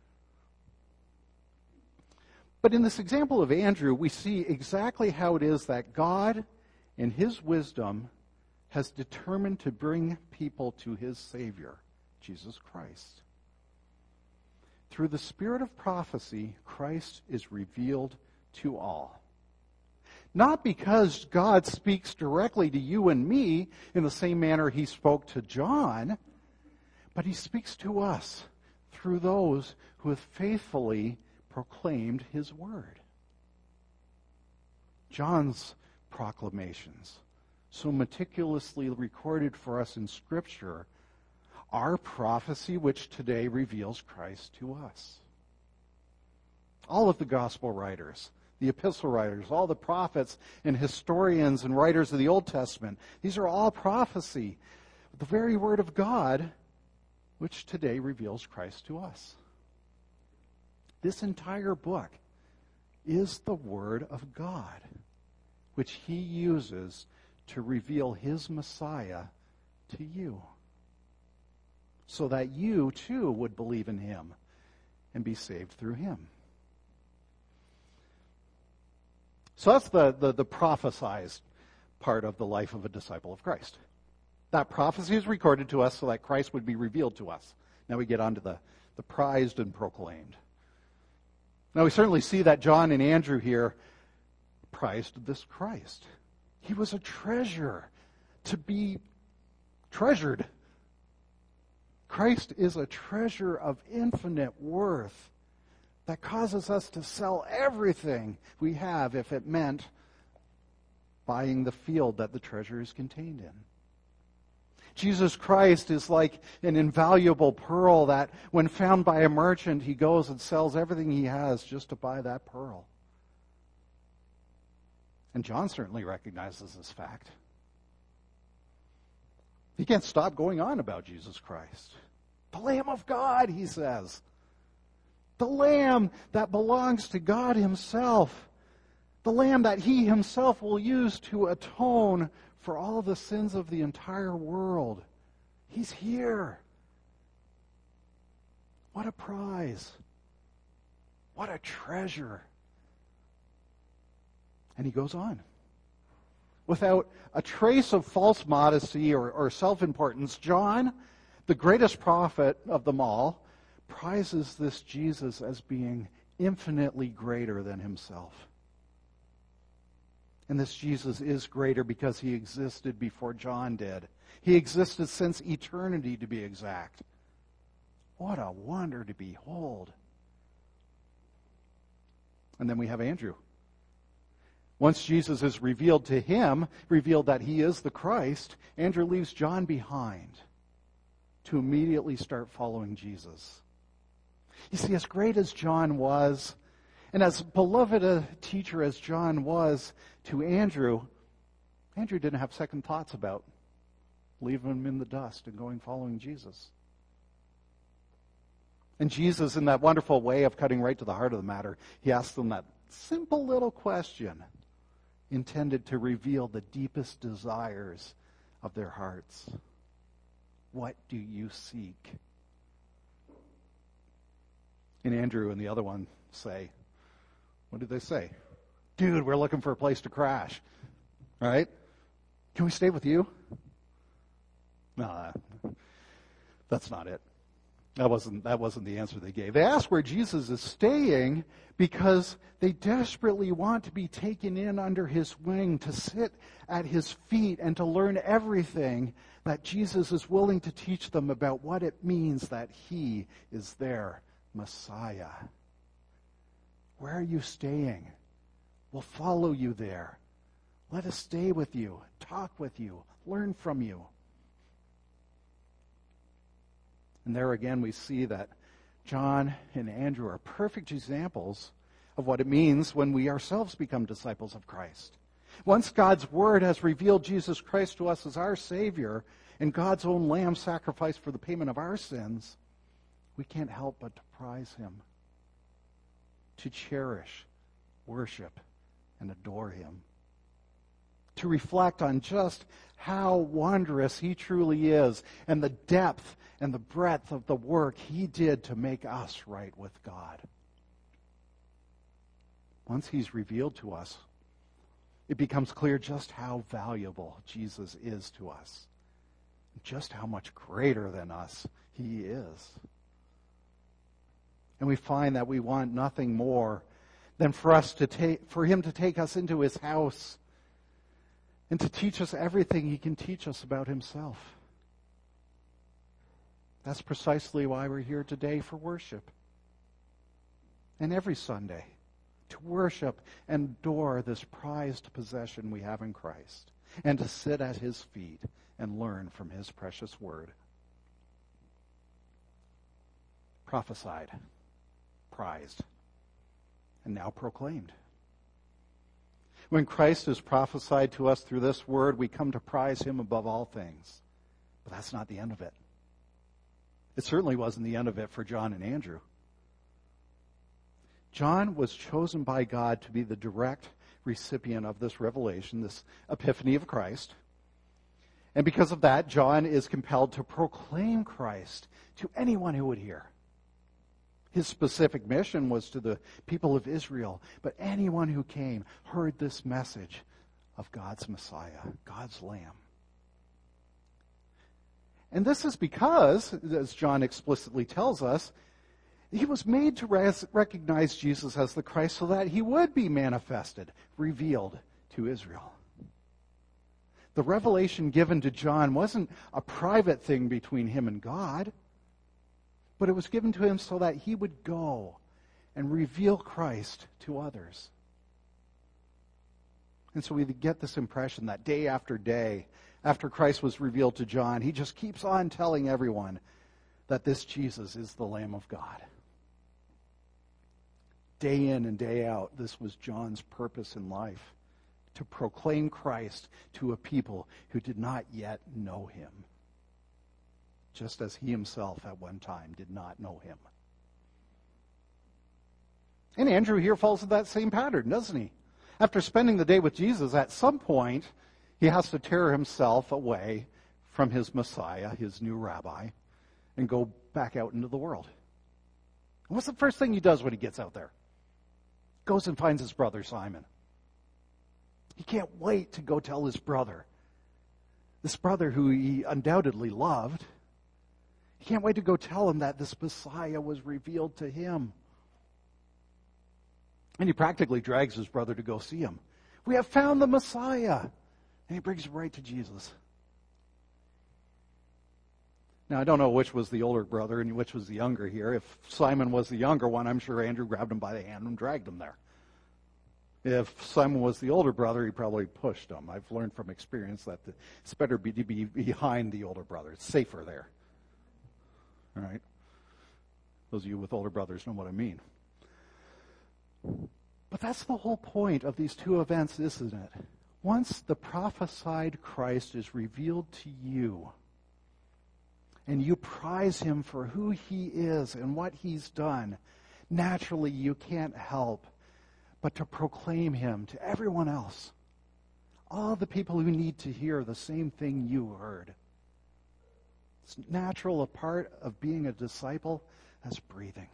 But in this example of Andrew, we see exactly how it is that God, in his wisdom, has determined to bring people to his Savior, Jesus Christ. Through the spirit of prophecy, Christ is revealed to all. Not because God speaks directly to you and me in the same manner he spoke to John, but he speaks to us through those who have faithfully proclaimed his word. John's proclamations, so meticulously recorded for us in Scripture, are prophecy which today reveals Christ to us. All of the gospel writers, the epistle writers, all the prophets and historians and writers of the Old Testament, these are all prophecy, the very word of God, which today reveals Christ to us. This entire book is the word of God, which he uses to reveal his Messiah to you, so that you too would believe in him and be saved through him. So that's the prophesized part of the life of a disciple of Christ. That prophecy is recorded to us so that Christ would be revealed to us. Now we get on to the prized and proclaimed. Now we certainly see that John and Andrew here prized this Christ. He was a treasure to be treasured. Christ is a treasure of infinite worth that causes us to sell everything we have if it meant buying the field that the treasure is contained in. Jesus Christ is like an invaluable pearl that when found by a merchant, he goes and sells everything he has just to buy that pearl. And John certainly recognizes this fact. He can't stop going on about Jesus Christ. The Lamb of God, he says. The Lamb that belongs to God himself. The Lamb that he himself will use to atone for all the sins of the entire world. He's here. What a prize. What a treasure. And he goes on. Without a trace of false modesty or self-importance, John, the greatest prophet of them all, prizes this Jesus as being infinitely greater than himself. And this Jesus is greater because he existed before John did. He existed since eternity, to be exact. What a wonder to behold. And then we have Andrew. Once Jesus is revealed to him, revealed that he is the Christ, Andrew leaves John behind to immediately start following Jesus. You see, as great as John was, And as beloved a teacher as John was to Andrew, Andrew didn't have second thoughts about leaving him in the dust and going following Jesus. And Jesus, in that wonderful way of cutting right to the heart of the matter, he asked them that simple little question intended to reveal the deepest desires of their hearts. What do you seek? And Andrew and the other one say, what did they say? Dude, we're looking for a place to crash. Right? Can we stay with you? No, that's not it. That wasn't the answer they gave. They asked where Jesus is staying because they desperately want to be taken in under his wing, to sit at his feet and to learn everything that Jesus is willing to teach them about what it means that he is their Messiah. Where are you staying? We'll follow you there. Let us stay with you, talk with you, learn from you. And there again we see that John and Andrew are perfect examples of what it means when we ourselves become disciples of Christ. Once God's Word has revealed Jesus Christ to us as our Savior and God's own Lamb sacrificed for the payment of our sins, we can't help but to prize him, to cherish, worship, and adore him, to reflect on just how wondrous he truly is and the depth and the breadth of the work he did to make us right with God. Once he's revealed to us, it becomes clear just how valuable Jesus is to us, just how much greater than us he is. And we find that we want nothing more than for him to take us into his house and to teach us everything he can teach us about himself. That's precisely why we're here today for worship. And every Sunday, to worship and adore this prized possession we have in Christ, and to sit at his feet and learn from his precious word. Prophesied, prized, and now proclaimed. When Christ is prophesied to us through this word, we come to prize him above all things. But that's not the end of it. It certainly wasn't the end of it for John and Andrew. John was chosen by God to be the direct recipient of this revelation, this epiphany of Christ. And because of that, John is compelled to proclaim Christ to anyone who would hear. His specific mission was to the people of Israel, but anyone who came heard this message of God's Messiah, God's Lamb. And this is because, as John explicitly tells us, he was made to recognize Jesus as the Christ so that he would be manifested, revealed to Israel. The revelation given to John wasn't a private thing between him and God, but it was given to him so that he would go and reveal Christ to others. And so we get this impression that day after day, after Christ was revealed to John, he just keeps on telling everyone that this Jesus is the Lamb of God. Day in and day out, this was John's purpose in life, to proclaim Christ to a people who did not yet know him, just as he himself at one time did not know him. And Andrew here falls into that same pattern, doesn't he? After spending the day with Jesus, at some point, he has to tear himself away from his Messiah, his new rabbi, and go back out into the world. And what's the first thing he does when he gets out there? Goes and finds his brother Simon. He can't wait to go tell his brother, this brother who he undoubtedly loved. He can't wait to go tell him that this Messiah was revealed to him. And he practically drags his brother to go see him. We have found the Messiah. And he brings him right to Jesus. Now, I don't know which was the older brother and which was the younger here. If Simon was the younger one, I'm sure Andrew grabbed him by the hand and dragged him there. If Simon was the older brother, he probably pushed him. I've learned from experience that it's better to be behind the older brother. It's safer there. All right? Those of you with older brothers know what I mean. that's the whole point of these two events, isn't it? Once the prophesied Christ is revealed to you, and you prize him for who he is and what he's done, naturally you can't help but to proclaim him to everyone else. All the people who need to hear the same thing you heard. It's natural, a part of being a disciple as breathing.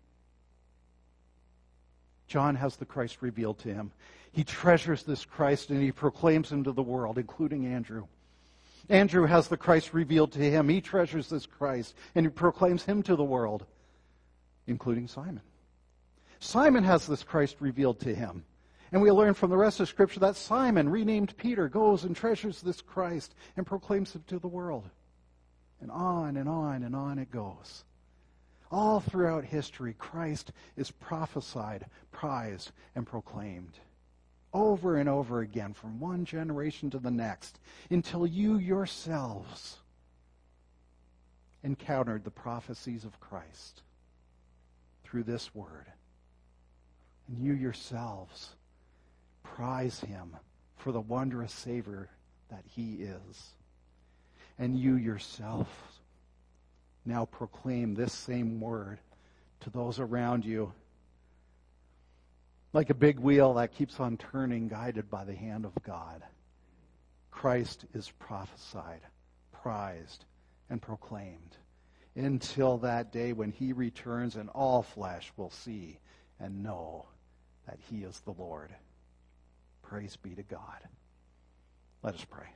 John has the Christ revealed to him. He treasures this Christ and he proclaims him to the world, including Andrew. Andrew has the Christ revealed to him. He treasures this Christ and he proclaims him to the world, including Simon. Simon has this Christ revealed to him. And we learn from the rest of Scripture that Simon, renamed Peter, goes and treasures this Christ and proclaims him to the world. And on and on and on it goes. All throughout history, Christ is prophesied, prized, and proclaimed. Over and over again, from one generation to the next, until you yourselves encountered the prophecies of Christ through this word. And you yourselves prize him for the wondrous Savior that he is. And you yourself now proclaim this same word to those around you, like a big wheel that keeps on turning, guided by the hand of God. Christ is prophesied, prized, and proclaimed until that day when he returns and all flesh will see and know that he is the Lord. Praise be to God. Let us pray.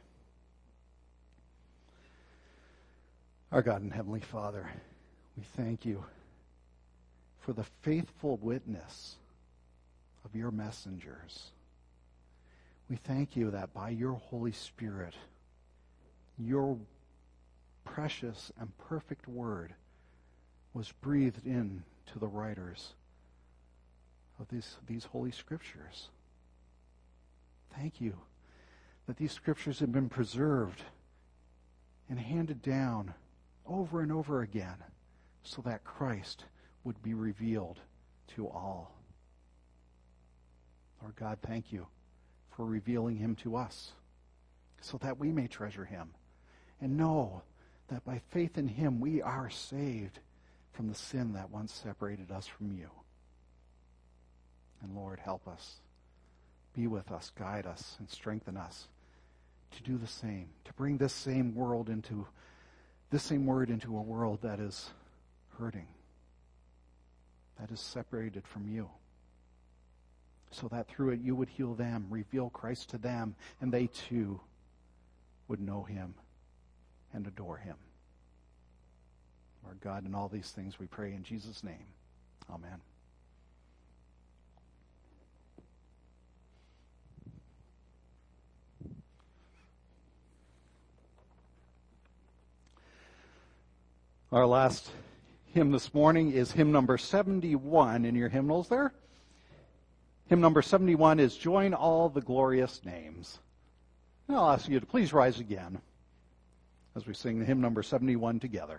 Our God and Heavenly Father, we thank you for the faithful witness of your messengers. We thank you that by your Holy Spirit, your precious and perfect word was breathed in to the writers of these Holy Scriptures. Thank you that these Scriptures have been preserved and handed down over and over again so that Christ would be revealed to all. Lord God, thank you for revealing him to us so that we may treasure him and know that by faith in him we are saved from the sin that once separated us from you. And Lord, help us. Be with us, guide us, and strengthen us to do the same, to bring this same word into a world that is hurting, that is separated from you, so that through it you would heal them, reveal Christ to them, and they too would know him and adore him. Lord God, in all these things we pray in Jesus' name. Amen. Our last hymn this morning is hymn number 71 in your hymnals there. Hymn number 71 is Join All the Glorious Names. And I'll ask you to please rise again as we sing the hymn number 71 together.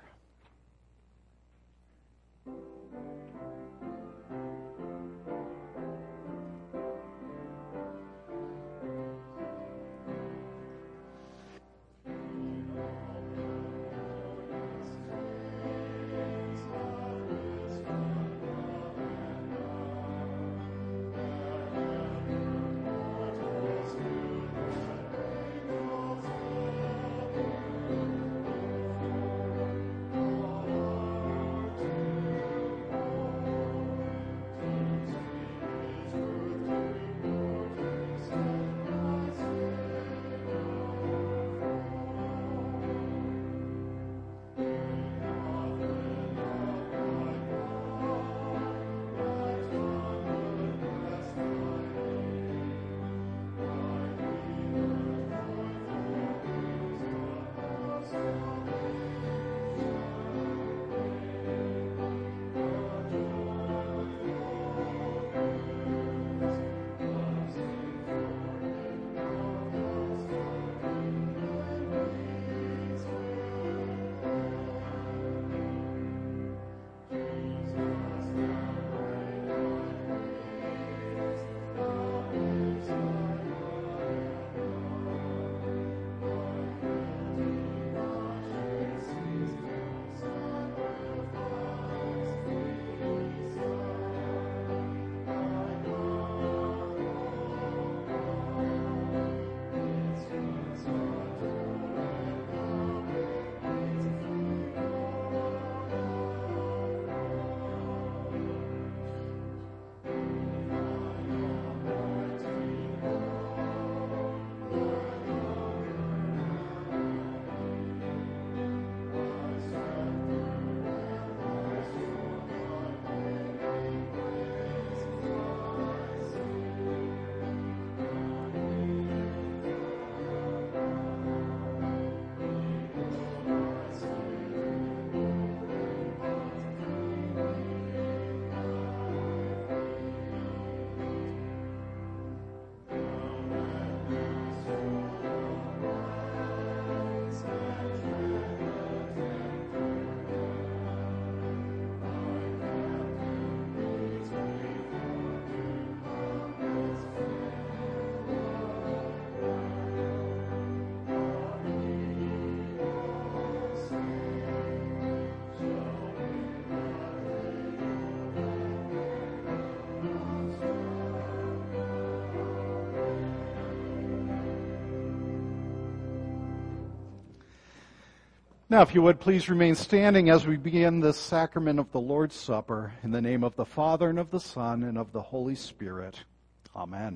Now, if you would, please remain standing as we begin this sacrament of the Lord's Supper in the name of the Father and of the Son and of the Holy Spirit. Amen.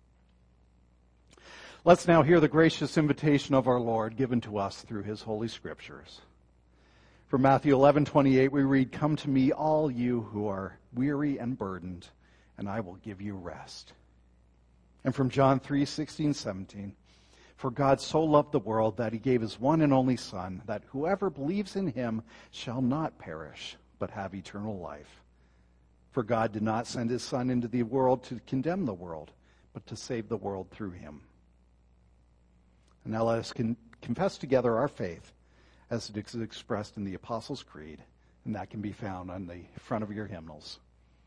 Let's now hear the gracious invitation of our Lord given to us through his Holy Scriptures. From Matthew 11:28, we read, "Come to me, all you who are weary and burdened, and I will give you rest." And from John 3:16-17, "For God so loved the world that he gave his one and only Son, that whoever believes in him shall not perish, but have eternal life. For God did not send his Son into the world to condemn the world, but to save the world through him." And now let us confess together our faith as it is expressed in the Apostles' Creed, and that can be found on the front of your hymnals.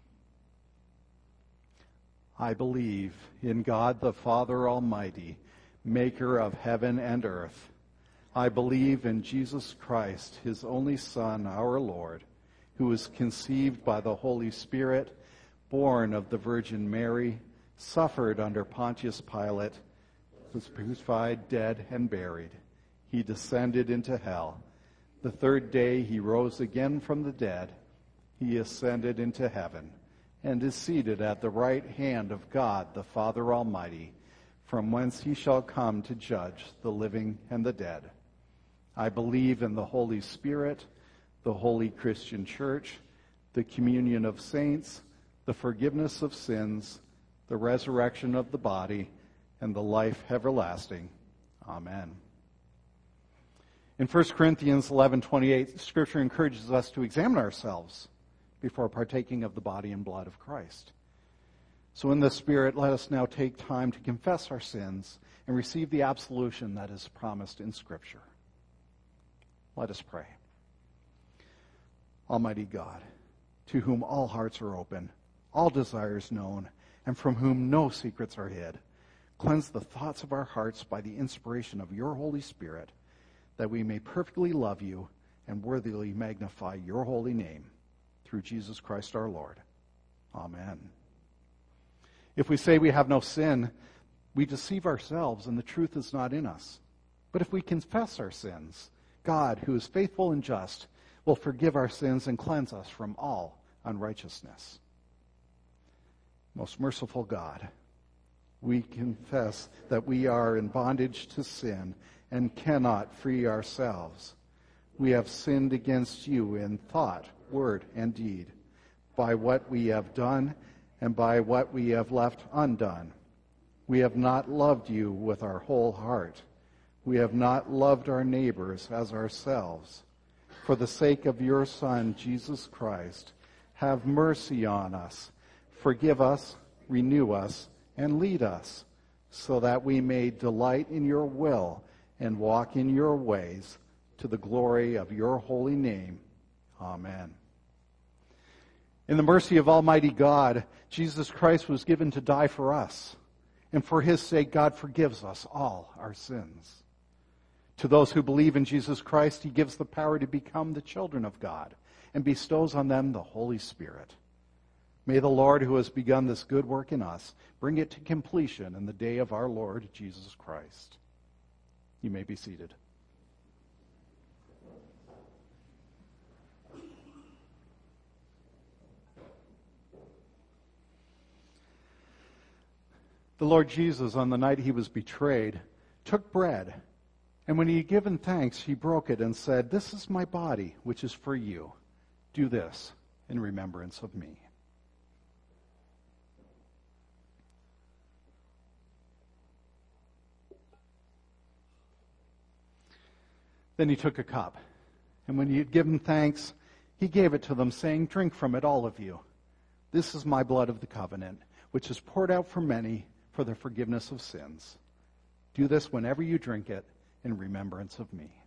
I believe in God the Father Almighty, maker of heaven and earth. I believe in Jesus Christ, his only Son, our Lord, who was conceived by the Holy Spirit, born of the Virgin Mary, suffered under Pontius Pilate, was crucified, dead, and buried. He descended into hell. The third day he rose again from the dead. He ascended into heaven and is seated at the right hand of God the Father Almighty, from whence he shall come to judge the living and the dead. I believe in the Holy Spirit, the holy Christian Church, the communion of saints, the forgiveness of sins, the resurrection of the body, and the life everlasting. Amen. In 1 Corinthians 11:28, Scripture encourages us to examine ourselves before partaking of the body and blood of Christ. So in this spirit, let us now take time to confess our sins and receive the absolution that is promised in Scripture. Let us pray. Almighty God, to whom all hearts are open, all desires known, and from whom no secrets are hid, cleanse the thoughts of our hearts by the inspiration of your Holy Spirit, that we may perfectly love you and worthily magnify your holy name, through Jesus Christ our Lord. Amen. If we say we have no sin, we deceive ourselves and the truth is not in us. But if we confess our sins, God, who is faithful and just, will forgive our sins and cleanse us from all unrighteousness. Most merciful God, we confess that we are in bondage to sin and cannot free ourselves. We have sinned against you in thought, word, and deed, by what we have done and by what we have left undone. We have not loved you with our whole heart. We have not loved our neighbors as ourselves. For the sake of your Son, Jesus Christ, have mercy on us. Forgive us, renew us, and lead us, so that we may delight in your will and walk in your ways, to the glory of your holy name. Amen. In the mercy of Almighty God, Jesus Christ was given to die for us, and for his sake God forgives us all our sins. To those who believe in Jesus Christ, he gives the power to become the children of God and bestows on them the Holy Spirit. May the Lord, who has begun this good work in us, bring it to completion in the day of our Lord Jesus Christ. You may be seated. The Lord Jesus, on the night he was betrayed, took bread, and when he had given thanks, he broke it and said, "This is my body, which is for you. Do this in remembrance of me." Then he took a cup, and when he had given thanks, he gave it to them, saying, "Drink from it, all of you. This is my blood of the covenant, which is poured out for many for the forgiveness of sins. Do this whenever you drink it in remembrance of me."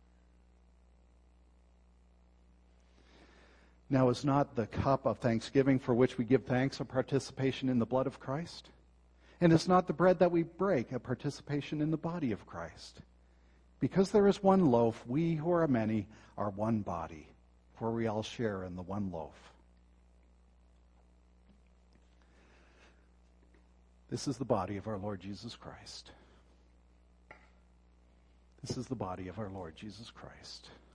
Now, is not the cup of thanksgiving for which we give thanks a participation in the blood of Christ? And is not the bread that we break a participation in the body of Christ? Because there is one loaf, we who are many are one body, for we all share in the one loaf. This is the body of our Lord Jesus Christ. This is the body of our Lord Jesus Christ.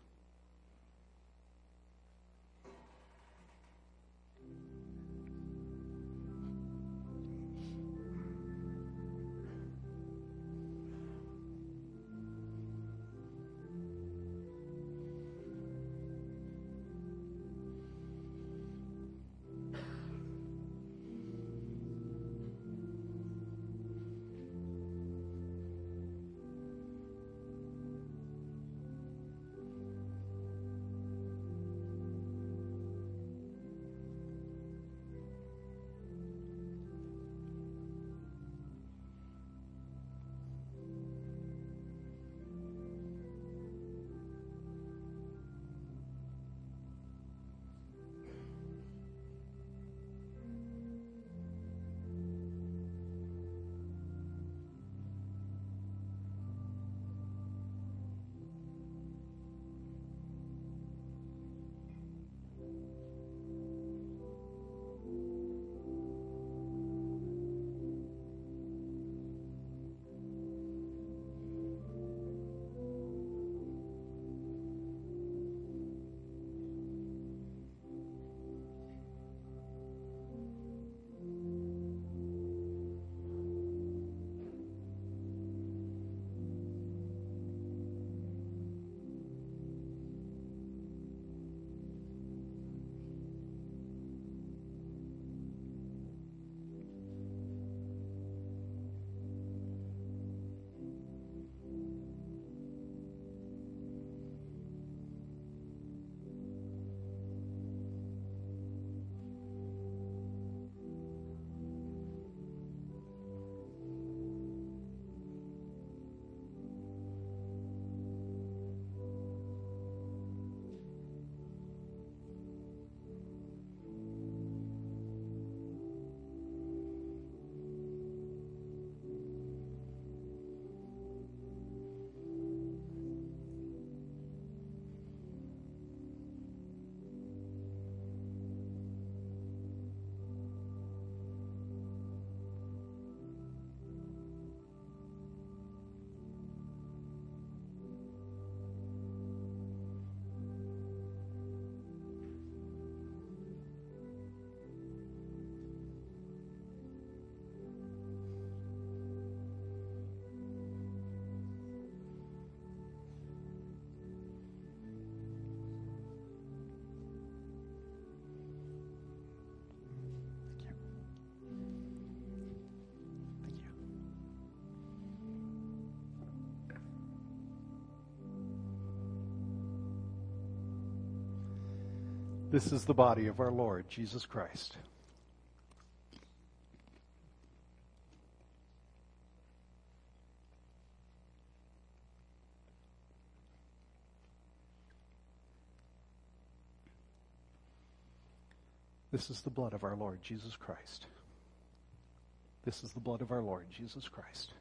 This is the body of our Lord Jesus Christ. This is the blood of our Lord Jesus Christ. This is the blood of our Lord Jesus Christ.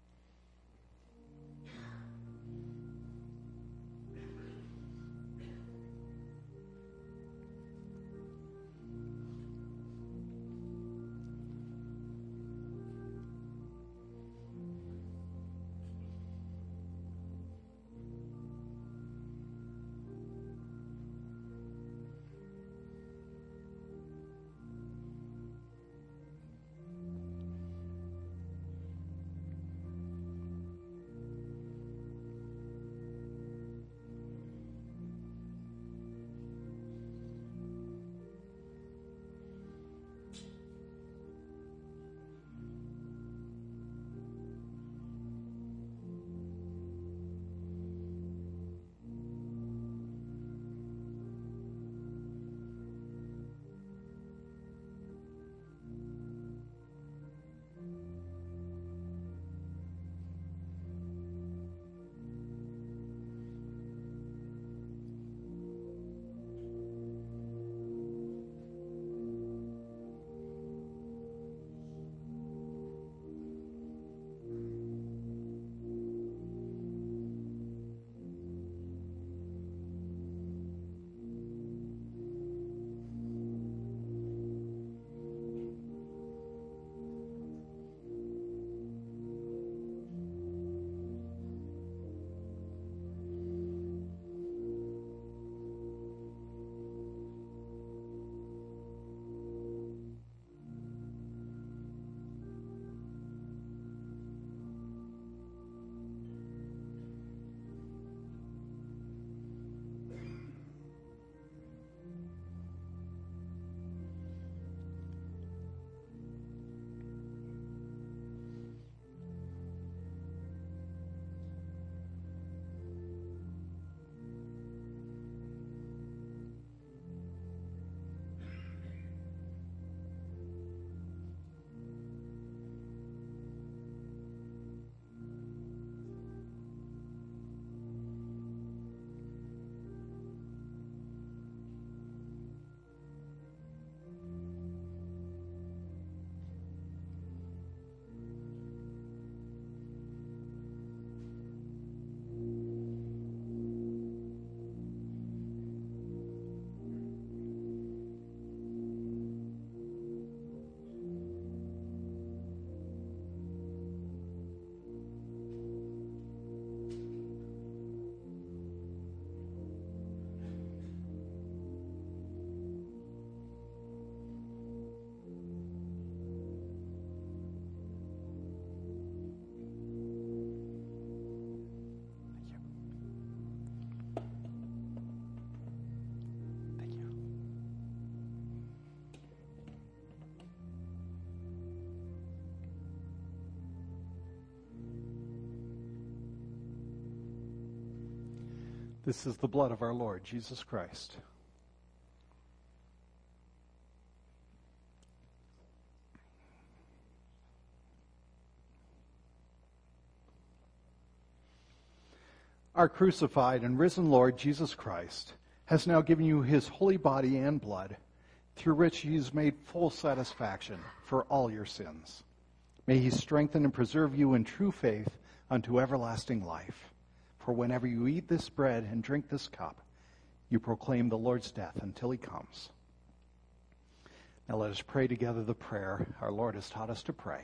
This is the blood of our Lord Jesus Christ. Our crucified and risen Lord Jesus Christ has now given you his holy body and blood, through which he has made full satisfaction for all your sins. May he strengthen and preserve you in true faith unto everlasting life. For whenever you eat this bread and drink this cup, you proclaim the Lord's death until he comes. Now let us pray together the prayer our Lord has taught us to pray.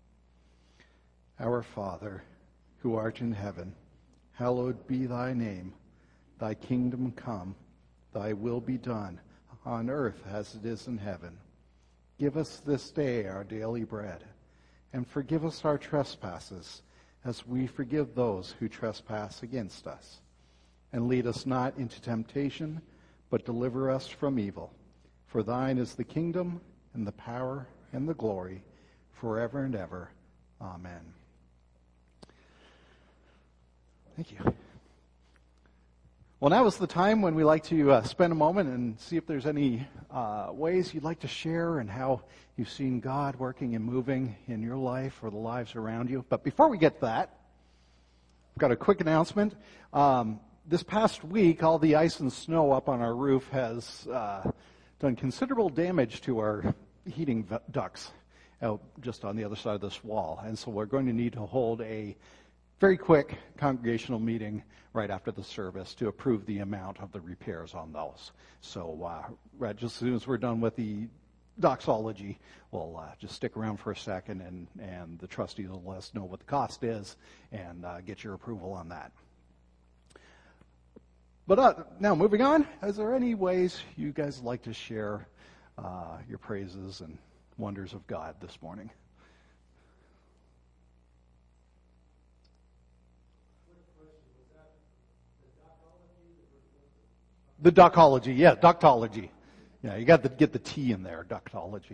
Our Father, who art in heaven, hallowed be thy name. Thy kingdom come, thy will be done, on earth as it is in heaven. Give us this day our daily bread, and forgive us our trespasses, as we forgive those who trespass against us. And lead us not into temptation, but deliver us from evil. For thine is the kingdom, and the power, and the glory, forever and ever. Amen. Thank you. Well, now is the time when we like to spend a moment and see if there's any ways you'd like to share and how you've seen God working and moving in your life or the lives around you. But before we get to that, I've got a quick announcement. This past week, all the ice and snow up on our roof has done considerable damage to our heating ducts out just on the other side of this wall. And so we're going to need to hold a very quick congregational meeting right after the service to approve the amount of the repairs on those. So right just as soon as we're done with the doxology, we'll just stick around for a second and the trustees will let us know what the cost is and get your approval on that. But now moving on, is there any ways you guys would like to share your praises and wonders of God this morning? The doxology, yeah, doxology. Yeah, you got to get the T in there, doxology.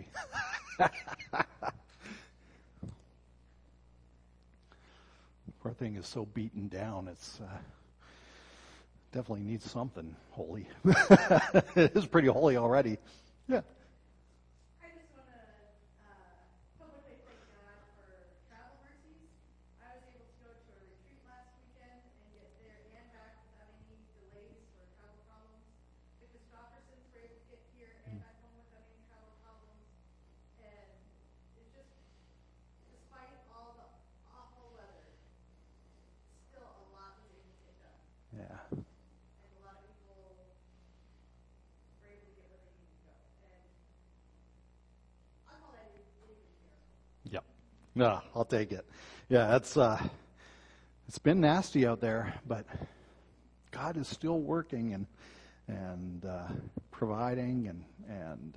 Poor thing is so beaten down, it's definitely needs something holy. It is pretty holy already. Yeah. I just want to publicly thank God for travel mercies. I was able to go to a retreat last weekend and get there and back without any delays or travel problems. The Christophersons were able to get here and back home without any travel problems. And it's just, despite all the awful weather, still a lot was able to get done. Yeah. And a lot of people were able to get where they needed to go. And I call that a really good miracle. Yep. No, I'll take it. Yeah, it's been nasty out there, but God is still working and providing and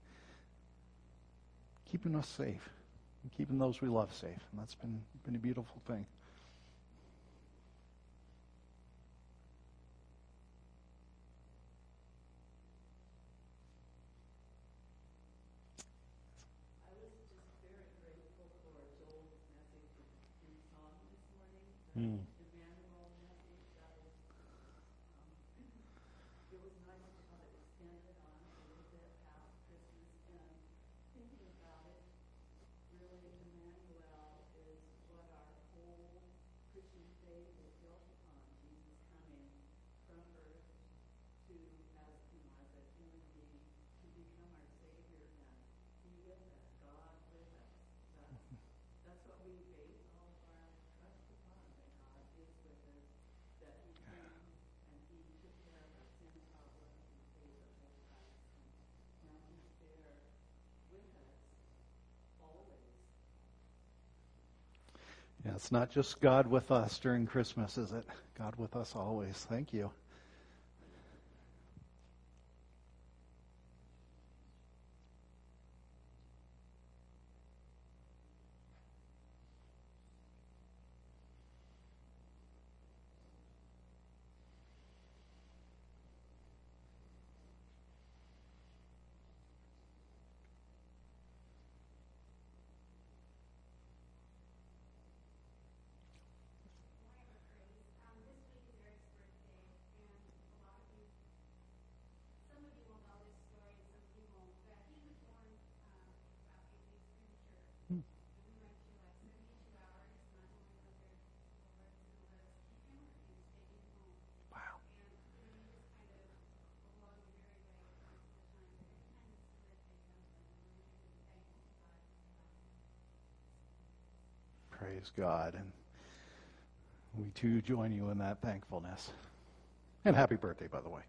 keeping us safe, and keeping those we love safe, and that's been a beautiful thing. Mm. Yeah, it's not just God with us during Christmas, is it? God with us always. Thank you. Praise God. And we too join you in that thankfulness. And happy birthday, by the way.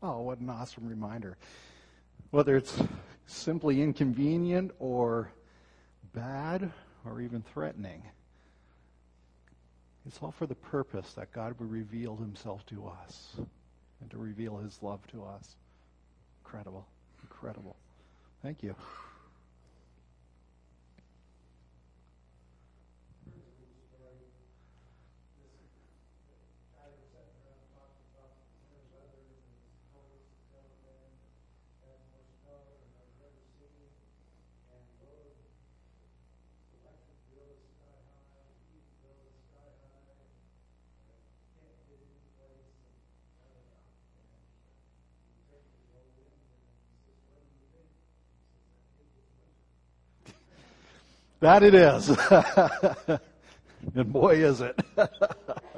Oh, what an awesome reminder. Whether it's simply inconvenient or bad or even threatening, it's all for the purpose that God would reveal himself to us and to reveal his love to us. Incredible. Incredible. Thank you. That it is. And boy, is it. That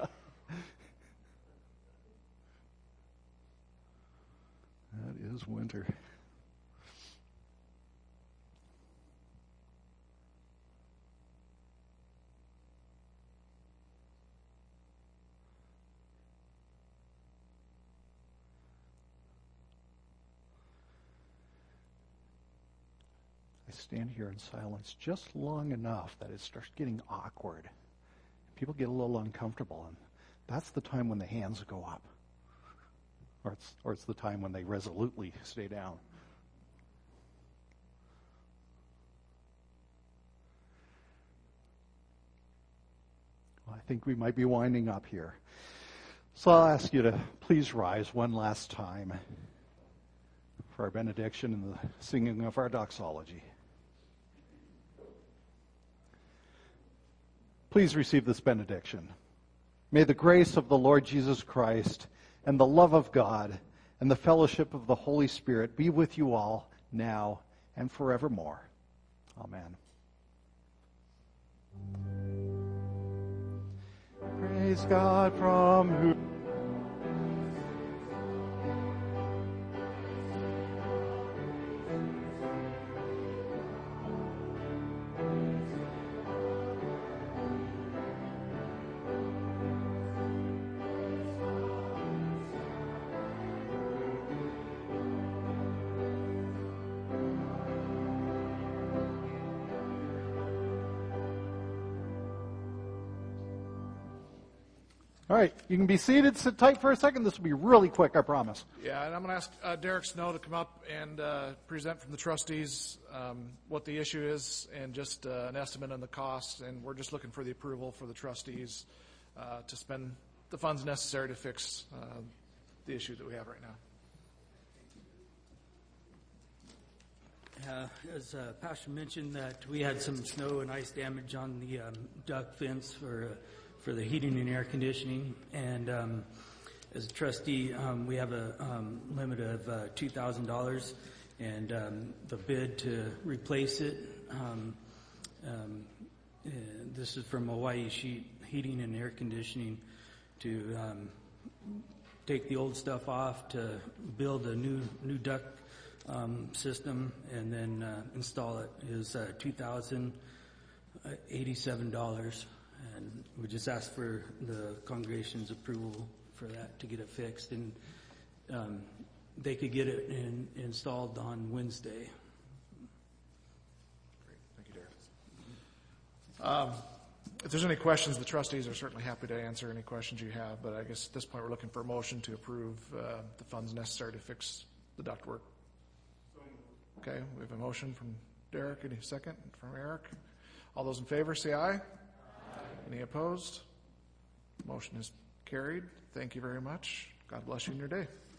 is winter. Stand here in silence just long enough that it starts getting awkward. People get a little uncomfortable, and that's the time when the hands go up. Or it's the time when they resolutely stay down. Well, I think we might be winding up here. So I'll ask you to please rise one last time for our benediction and the singing of our doxology. Please receive this benediction. May the grace of the Lord Jesus Christ and the love of God and the fellowship of the Holy Spirit be with you all now and forevermore. Amen. Praise God from whom All right, you can be seated. Sit tight for a second. This will be really quick, I promise. Yeah, and I'm going to ask Derek Snow to come up and present from the trustees what the issue is and just an estimate on the cost. And we're just looking for the approval for the trustees to spend the funds necessary to fix the issue that we have right now. As Pastor mentioned, that we had some snow and ice damage on the duct fence for the heating and air conditioning, and as a trustee, we have a limit of $2,000, and the bid to replace it. This is from Hawaii Sheet Heating and Air Conditioning to take the old stuff off to build a new duct system and then install it is $2,087. And we just ask for the congregation's approval for that to get it fixed. And they could get it installed on Wednesday. Great. Thank you, Derek. If there's any questions, the trustees are certainly happy to answer any questions you have. But I guess at this point we're looking for a motion to approve the funds necessary to fix the ductwork. Okay, we have a motion from Derek. Any second from Eric? All those in favor say aye. Any opposed? Motion is carried. Thank you very much. God bless you in your day.